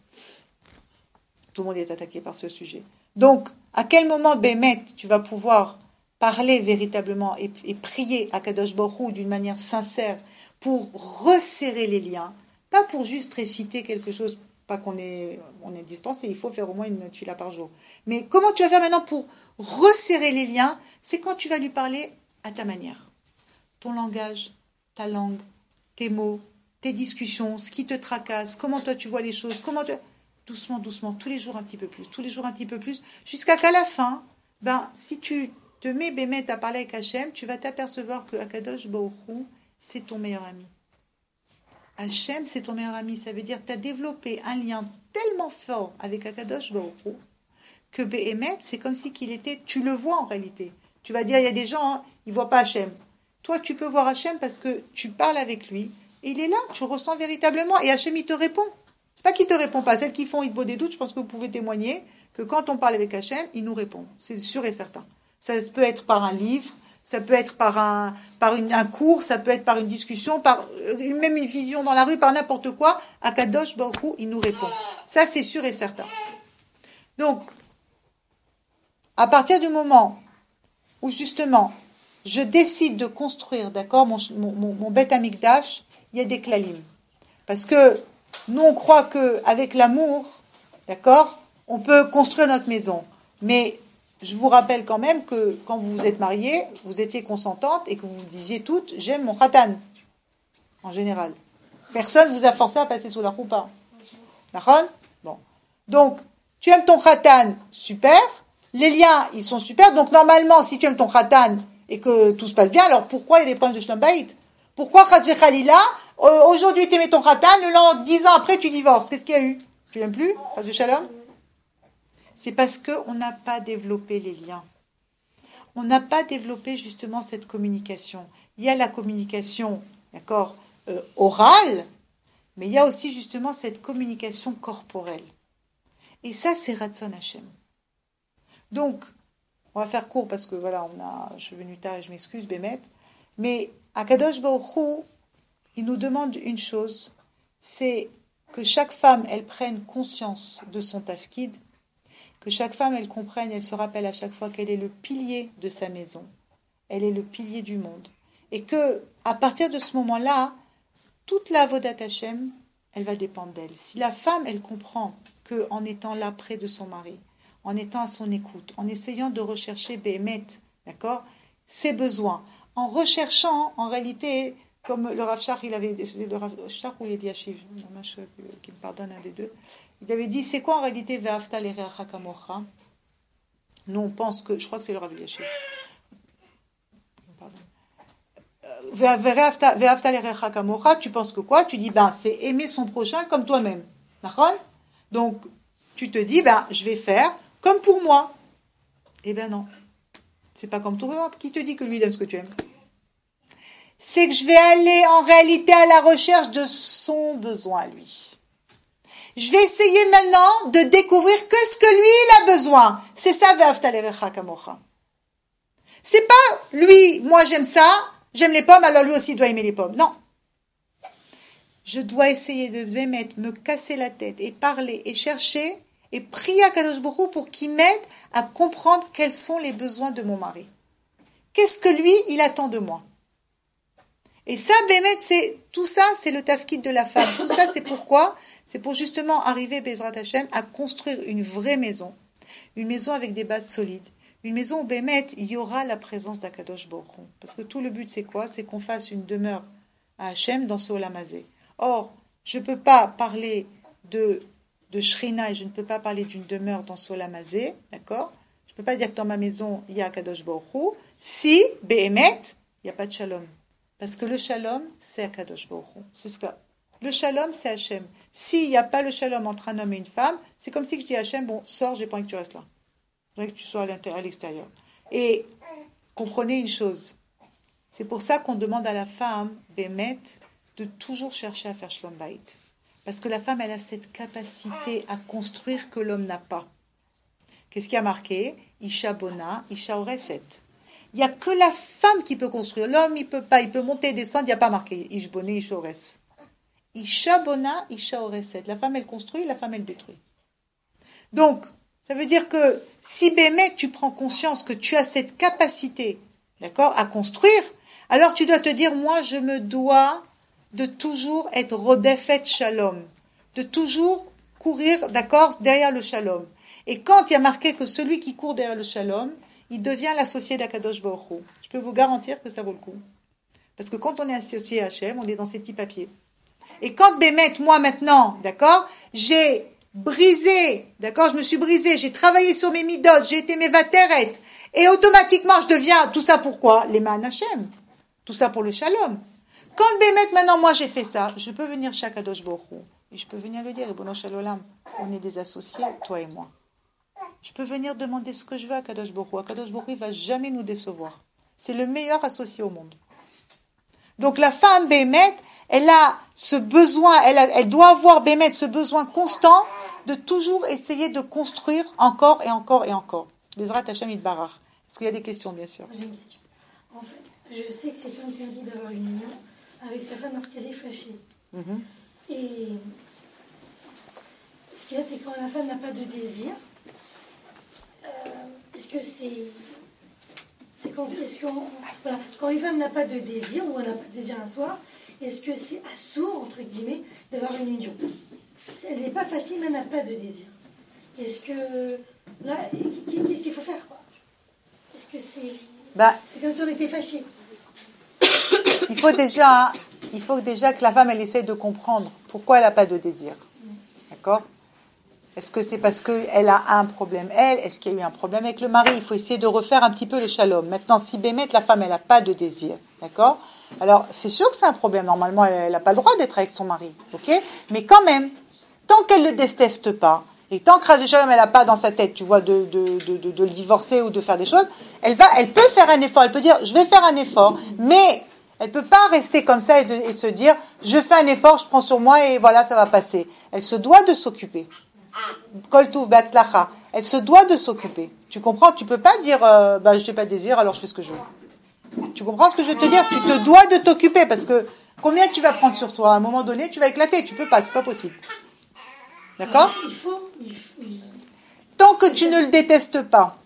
Tout le monde est attaqué par ce sujet. Donc, à quel moment, Béhémet, tu vas pouvoir parler véritablement et, et prier à Kadosh Baruch Hu d'une manière sincère pour resserrer les liens, pas pour juste réciter quelque chose, pas qu'on est, on est dispensé, il faut faire au moins une tfila par jour. Mais comment tu vas faire maintenant pour resserrer les liens? C'est quand tu vas lui parler à ta manière. Ton langage, ta langue, tes mots, tes discussions, ce qui te tracasse, comment toi tu vois les choses, comment tu... Doucement, doucement, tous les jours un petit peu plus, tous les jours un petit peu plus, jusqu'à qu'à la fin, ben, si tu te mets Béhémet à parler avec Hachem, tu vas t'apercevoir que Akadosh Baruch Hu, c'est ton meilleur ami. Hachem, c'est ton meilleur ami, ça veut dire que tu as développé un lien tellement fort avec Akadosh Baruch Hu, que Béhémet, c'est comme si qu'il était, tu le vois en réalité. Tu vas dire, il y a des gens, hein, ils ne voient pas Hachem. Toi, tu peux voir Hachem parce que tu parles avec lui. Et il est là, tu ressens véritablement. Et Hachem, il te répond. C'est pas qu'il te répond pas. Celles qui font Hitbo des doutes, je pense que vous pouvez témoigner que quand on parle avec Hachem, il nous répond. C'est sûr et certain. Ça peut être par un livre, ça peut être par un, par une, un cours, ça peut être par une discussion, par même une vision dans la rue, par n'importe quoi. Akadosh Baruch Hu, il nous répond. Ça, c'est sûr et certain. Donc, à partir du moment où justement, je décide de construire, d'accord, mon, mon, mon Beth Amikdash, il y a des klalim. Parce que nous, on croit qu'avec l'amour, d'accord, on peut construire notre maison. Mais je vous rappelle quand même que quand vous vous êtes mariés, vous étiez consentantes et que vous vous disiez toutes, j'aime mon khatan, en général. Personne ne vous a forcé à passer sous la roupa. D'accord ? Bon. Donc, tu aimes ton khatan, super. Les liens, ils sont super. Donc, normalement, si tu aimes ton khatan et que tout se passe bien, alors pourquoi il y a des problèmes de shlom bayit ? Pourquoi, chas Khalila, aujourd'hui tu aimais ton khatan, le lendemain, dix ans après, tu divorces ? Qu'est-ce qu'il y a eu ? Tu l'aimes plus ? Chas shalom ? C'est parce qu'on n'a pas développé les liens. On n'a pas développé justement cette communication. Il y a la communication, d'accord, euh, orale, mais il y a aussi justement cette communication corporelle. Et ça, c'est Ratzon Hashem. Donc, on va faire court parce que voilà, on a, je suis venue tard et je m'excuse, Bémet. Mais Akadosh Baruch Hu, il nous demande une chose, c'est que chaque femme, elle prenne conscience de son tafkid, que chaque femme, elle comprenne, elle se rappelle à chaque fois qu'elle est le pilier de sa maison, elle est le pilier du monde. Et que, à partir de ce moment-là, toute la Avodat Hashem, elle va dépendre d'elle. Si la femme, elle comprend qu'en étant là près de son mari, en étant à son écoute, en essayant de rechercher Béhémet, d'accord, ses besoins, en recherchant, en réalité, comme le Rav Shach, il avait, c'est le Rav Shach ou l'Eliashiv, qui me pardonne un des deux, il avait dit, c'est quoi en réalité Ve'afta l'ereacha kamocha ? Nous, on pense que, je crois que c'est le Rav Eliashiv. Pardon. Ve'afta l'ereacha kamocha, tu penses que quoi ? Tu dis, ben, c'est aimer son prochain comme toi-même. D'accord ? Donc, tu te dis, ben, je vais faire comme pour moi. Eh ben non. C'est pas comme toi. Qui te dit que lui, il aime ce que tu aimes ? C'est que je vais aller en réalité à la recherche de son besoin à lui. Je vais essayer maintenant de découvrir que ce que lui, il a besoin. C'est ça, Ve'afta l'ereacha kamocha. C'est pas lui, moi j'aime ça, j'aime les pommes, alors lui aussi il doit aimer les pommes. Non. Je dois essayer de me mettre, me casser la tête et parler et chercher et prier à Kadosh Baruch Hu pour qu'il m'aide à comprendre quels sont les besoins de mon mari. Qu'est-ce que lui, il attend de moi? Et ça, Bémet, c'est, tout ça, c'est le tafkid de la femme. Tout ça, c'est pourquoi? C'est pour justement arriver, Bezrat Hashem, à construire une vraie maison. Une maison avec des bases solides. Une maison où, Bémet, il y aura la présence d'Akadosh Baruch Hu. Parce que tout le but, c'est quoi? C'est qu'on fasse une demeure à Hashem dans ce Olam Hazé. Or, je ne peux pas parler de, de Shrina et je ne peux pas parler d'une demeure dans ce Olam Hazé, d'accord? Je ne peux pas dire que dans ma maison, il y a Akadosh Baruch Hu, si, Bémet, il n'y a pas de shalom. Parce que le shalom, c'est Akadosh Baruch Hu. C'est ce que... Le shalom, c'est Hachem. S'il n'y a pas le shalom entre un homme et une femme, c'est comme si je dis à Hachem, bon, sors, j'ai pas envie que tu restes là. Je voudrais que tu sois à l'intérieur, à l'extérieur. Et comprenez une chose. C'est pour ça qu'on demande à la femme, Bémet, de toujours chercher à faire shalom bayit. Parce que la femme, elle a cette capacité à construire que l'homme n'a pas. Qu'est-ce qui a marqué? Isha bona, Isha oreset. Il n'y a que la femme qui peut construire. L'homme, il peut pas. Il peut monter et descendre. Il n'y a pas marqué Ish boné, Ish ores. Isha bona, Isha oreset. La femme, elle construit. La femme, elle détruit. Donc, ça veut dire que si Bémet, tu prends conscience que tu as cette capacité, d'accord, à construire, alors tu dois te dire, moi, je me dois de toujours être rodefet shalom. De toujours courir, d'accord, derrière le shalom. Et quand il y a marqué que celui qui court derrière le shalom, il devient l'associé d'Akadosh Baruch Hu. Je peux vous garantir que ça vaut le coup. Parce que quand on est associé à Hachem, on est dans ces petits papiers. Et quand Bémet, moi maintenant, d'accord, j'ai brisé, d'accord, je me suis brisé, j'ai travaillé sur mes midot, j'ai été mes vateret, et automatiquement je deviens, tout ça pourquoi? Les man Hachem. Tout ça pour le shalom. Quand Bémet, maintenant moi j'ai fait ça, je peux venir chez Akadosh Baruch Hu. Et je peux venir le dire, Ribono Shel Olam, on est des associés, toi et moi. Je peux venir demander ce que je veux à Kadosh Baruch Hu. Kadosh Baruch Hu, il ne va jamais nous décevoir. C'est le meilleur associé au monde. Donc la femme Bémet, elle a ce besoin, elle, a, elle doit avoir Bémet ce besoin constant de toujours essayer de construire encore et encore et encore. Bezrat Hashem Yitbarach. Est-ce qu'il y a des questions, bien sûr? J'ai une question. En fait, je sais que c'est interdit d'avoir une union avec sa femme lorsqu'elle est fâchée. Mm-hmm. Et ce qu'il y a, c'est quand la femme n'a pas de désir, est-ce que c'est... c'est quand, est-ce qu'on, voilà, quand une femme n'a pas de désir, ou elle n'a pas de désir un soir, est-ce que c'est assourd, entre guillemets, d'avoir une union? Elle n'est pas facile, mais elle n'a pas de désir. Est-ce que... Là, qu'est-ce qu'il faut faire, quoi? Est-ce que c'est... Bah, c'est comme si on était fâchés. il faut déjà, il faut déjà que la femme, elle essaye de comprendre pourquoi elle n'a pas de désir. D'accord? Est-ce que c'est parce qu'elle a un problème, elle? Est-ce qu'il y a eu un problème avec le mari? Il faut essayer de refaire un petit peu le shalom. Maintenant, si Bémet, la femme, elle n'a pas de désir, d'accord? Alors, c'est sûr que c'est un problème. Normalement, elle n'a pas le droit d'être avec son mari, ok? Mais quand même, tant qu'elle ne le déteste pas, et tant que Razé Shalom, elle n'a pas dans sa tête, tu vois, de, de, de, de, de le divorcer ou de faire des choses, elle va, elle peut faire un effort. Elle peut dire, je vais faire un effort, mais elle peut pas rester comme ça et, de, et se dire, je fais un effort, je prends sur moi et voilà, ça va passer. Elle se doit de s'occuper. Kol Tuv Be'atzlacha. Elle se doit de s'occuper. Tu comprends? Tu peux pas dire, euh, bah, je n'ai pas de désir, alors je fais ce que je veux. Tu comprends ce que je veux te dire? Tu te dois de t'occuper parce que combien tu vas prendre sur toi? À un moment donné, tu vas éclater. Tu peux pas, c'est pas possible. D'accord? Il faut, il faut, il... Tant que tu ne le détestes pas,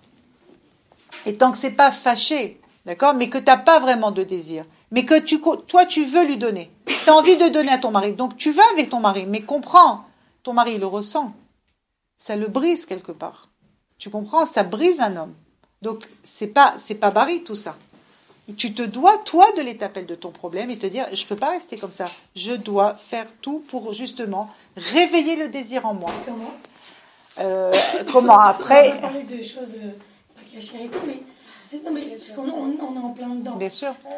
et tant que c'est pas fâché, d'accord, mais que tu n'as pas vraiment de désir, mais que tu, toi, tu veux lui donner. Tu as envie de donner à ton mari. Donc, tu vas avec ton mari, mais comprends, ton mari, il le ressent. Ça le brise quelque part. Tu comprends? Ça brise un homme. Donc, c'est pas, c'est pas baril tout ça. Et tu te dois, toi, de l'étapel de ton problème et te dire, je peux pas rester comme ça. Je dois faire tout pour, justement, réveiller le désir en moi. Comment? Euh, comment après? On va parler de choses euh, pas cachées et tout, mais, c'est, non, mais parce qu'on on, on est en plein dedans. Bien sûr. Euh,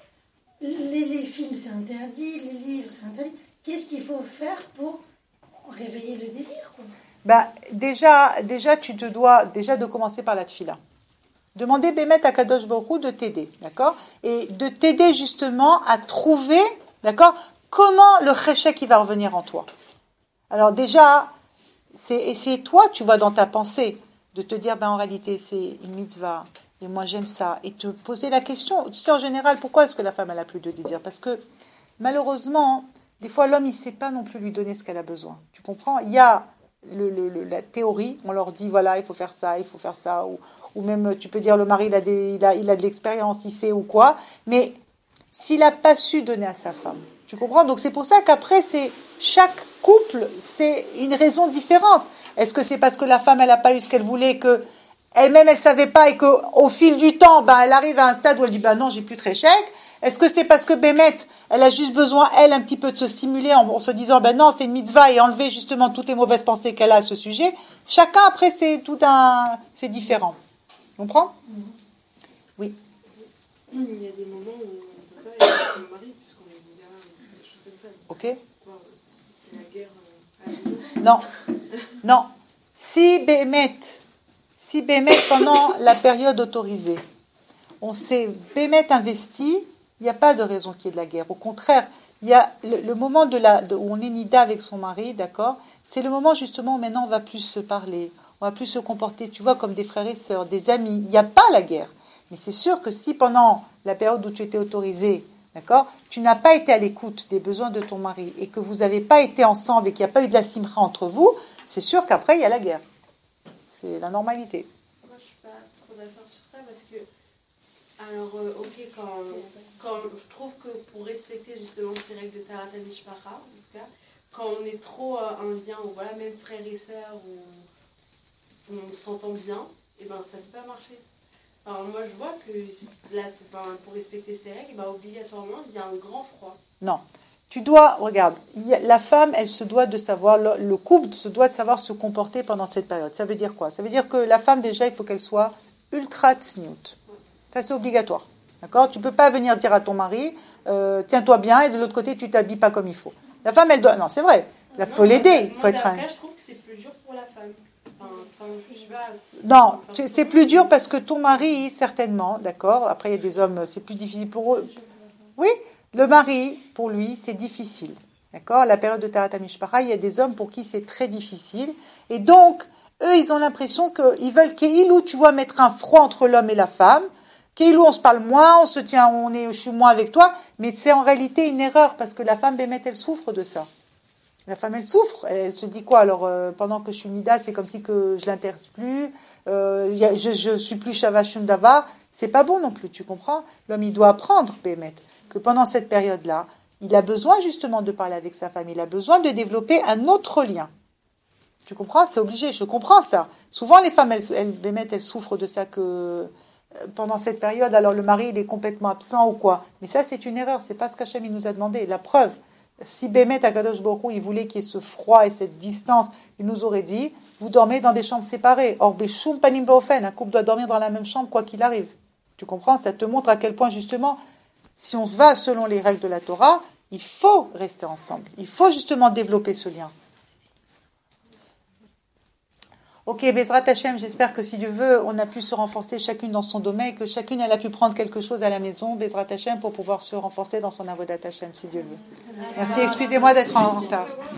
les, les films, c'est interdit, les livres, c'est interdit. Qu'est-ce qu'il faut faire pour réveiller le désir, quoi? Ben, déjà, déjà, tu te dois déjà de commencer par la tfila. Demander Bémet à Kadosh Baruch Hu de t'aider, d'accord? Et de t'aider justement à trouver, d'accord, comment le cheshek qui va revenir en toi. Alors déjà, c'est essayer toi, tu vois, dans ta pensée, de te dire, ben en réalité, c'est une mitzvah, et moi j'aime ça, et te poser la question, tu sais, en général, pourquoi est-ce que la femme, elle a plus de désir? Parce que, malheureusement, des fois, l'homme, il sait pas non plus lui donner ce qu'elle a besoin. Tu comprends? Il y a le, le, le, la théorie, on leur dit, voilà, il faut faire ça, il faut faire ça, ou, ou même, tu peux dire, le mari, il a, des, il a, il a de l'expérience, il sait ou quoi, mais s'il n'a pas su donner à sa femme, tu comprends? Donc, c'est pour ça qu'après, c'est chaque couple, c'est une raison différente. Est-ce que c'est parce que la femme, elle n'a pas eu ce qu'elle voulait, que elle-même, elle ne savait pas, et qu'au fil du temps, ben, elle arrive à un stade où elle dit, ben non, j'ai plus de chèque. Est-ce que c'est parce que Bémet, elle a juste besoin, elle, un petit peu de se stimuler en, en se disant, ben non, c'est une mitzvah, et enlever justement toutes les mauvaises pensées qu'elle a à ce sujet. Chacun, après, c'est tout un, c'est différent. Tu comprends? Oui. Il y a des moments où on ne peut pas être avec son mari, puisqu'on est vulnérables, des choses comme ça. Ok. C'est la guerre à la maison. Non. Non. Si Bémet, si Bémet, pendant la période autorisée, on s'est Bémet investi, il n'y a pas de raison qu'il y ait de la guerre. Au contraire, il y a le, le moment de la, de, où on est nida avec son mari, d'accord? C'est le moment justement où maintenant on va plus se parler, on va plus se comporter, tu vois, comme des frères et sœurs, des amis. Il n'y a pas la guerre. Mais c'est sûr que si pendant la période où tu étais autorisé, d'accord, tu n'as pas été à l'écoute des besoins de ton mari et que vous n'avez pas été ensemble et qu'il n'y a pas eu de la simra entre vous, c'est sûr qu'après il y a la guerre. C'est la normalité. Moi, je suis pas trop d'accord sur ça parce que, alors, euh, ok, quand, quand je trouve que pour respecter justement ces règles de Tarat HaMishpacha, en tout cas, quand on est trop euh, indien ou voilà, même frères et sœurs ou on s'entend bien, et ben ça ne peut pas marcher. Alors, moi, je vois que là, ben, pour respecter ces règles, ben, obligatoirement, il y a un grand froid. Non. Tu dois, regarde, y a, la femme, elle se doit de savoir, le, le couple se doit de savoir se comporter pendant cette période. Ça veut dire quoi? Ça veut dire que la femme, déjà, il faut qu'elle soit ultra tsniout. Ça, c'est obligatoire. D'accord? Tu peux pas venir dire à ton mari, euh, tiens-toi bien, et de l'autre côté, tu t'habilles pas comme il faut. La femme, elle doit... Non, c'est vrai. Il faut l'aider. Il faut être... Après, je trouve que c'est plus dur pour la femme. Enfin, enfin, je sais pas, c'est... Non, tu, c'est plus dur parce que ton mari, certainement, d'accord? Après, il y a des hommes, c'est plus difficile pour eux. Oui, le mari, pour lui, c'est difficile. D'accord? La période de Tarat HaMishpacha, il y a des hommes pour qui c'est très difficile. Et donc, eux, ils ont l'impression qu'ils veulent qu'Eilou, tu vois, mettre un froid entre l'homme et la femme. Qu'Eilou, on se parle moins, on se tient, on est, je suis moins avec toi. Mais c'est en réalité une erreur parce que la femme, Bémet, elle souffre de ça. La femme, elle souffre. Elle se dit quoi? Alors, euh, pendant que je suis nida, c'est comme si que je l'intéresse plus. Euh, y a, je, je suis plus shavashun dava. C'est pas bon non plus, tu comprends? L'homme, il doit apprendre, Bémet, que pendant cette période-là, il a besoin justement de parler avec sa femme. Il a besoin de développer un autre lien. Tu comprends? C'est obligé. Je comprends ça. Souvent, les femmes, elles, elles, Bémet, elles souffrent de ça que pendant cette période, alors le mari, il est complètement absent ou quoi. Mais ça, c'est une erreur. C'est pas ce qu'Hachem, il nous a demandé. La preuve. Si Bémet Akadosh Baruch Hu, il voulait qu'il y ait ce froid et cette distance, il nous aurait dit, vous dormez dans des chambres séparées. Or, Beshum Panim Vaofen, un couple doit dormir dans la même chambre quoi qu'il arrive. Tu comprends? Ça te montre à quel point, justement, si on se va selon les règles de la Torah, il faut rester ensemble. Il faut justement développer ce lien. Ok, Bezrat Hashem, j'espère que si Dieu veut, on a pu se renforcer chacune dans son domaine, que chacune elle a pu prendre quelque chose à la maison, Bezrat Hashem, pour pouvoir se renforcer dans son avodat Hashem, si Dieu veut. Merci, excusez-moi d'être en retard.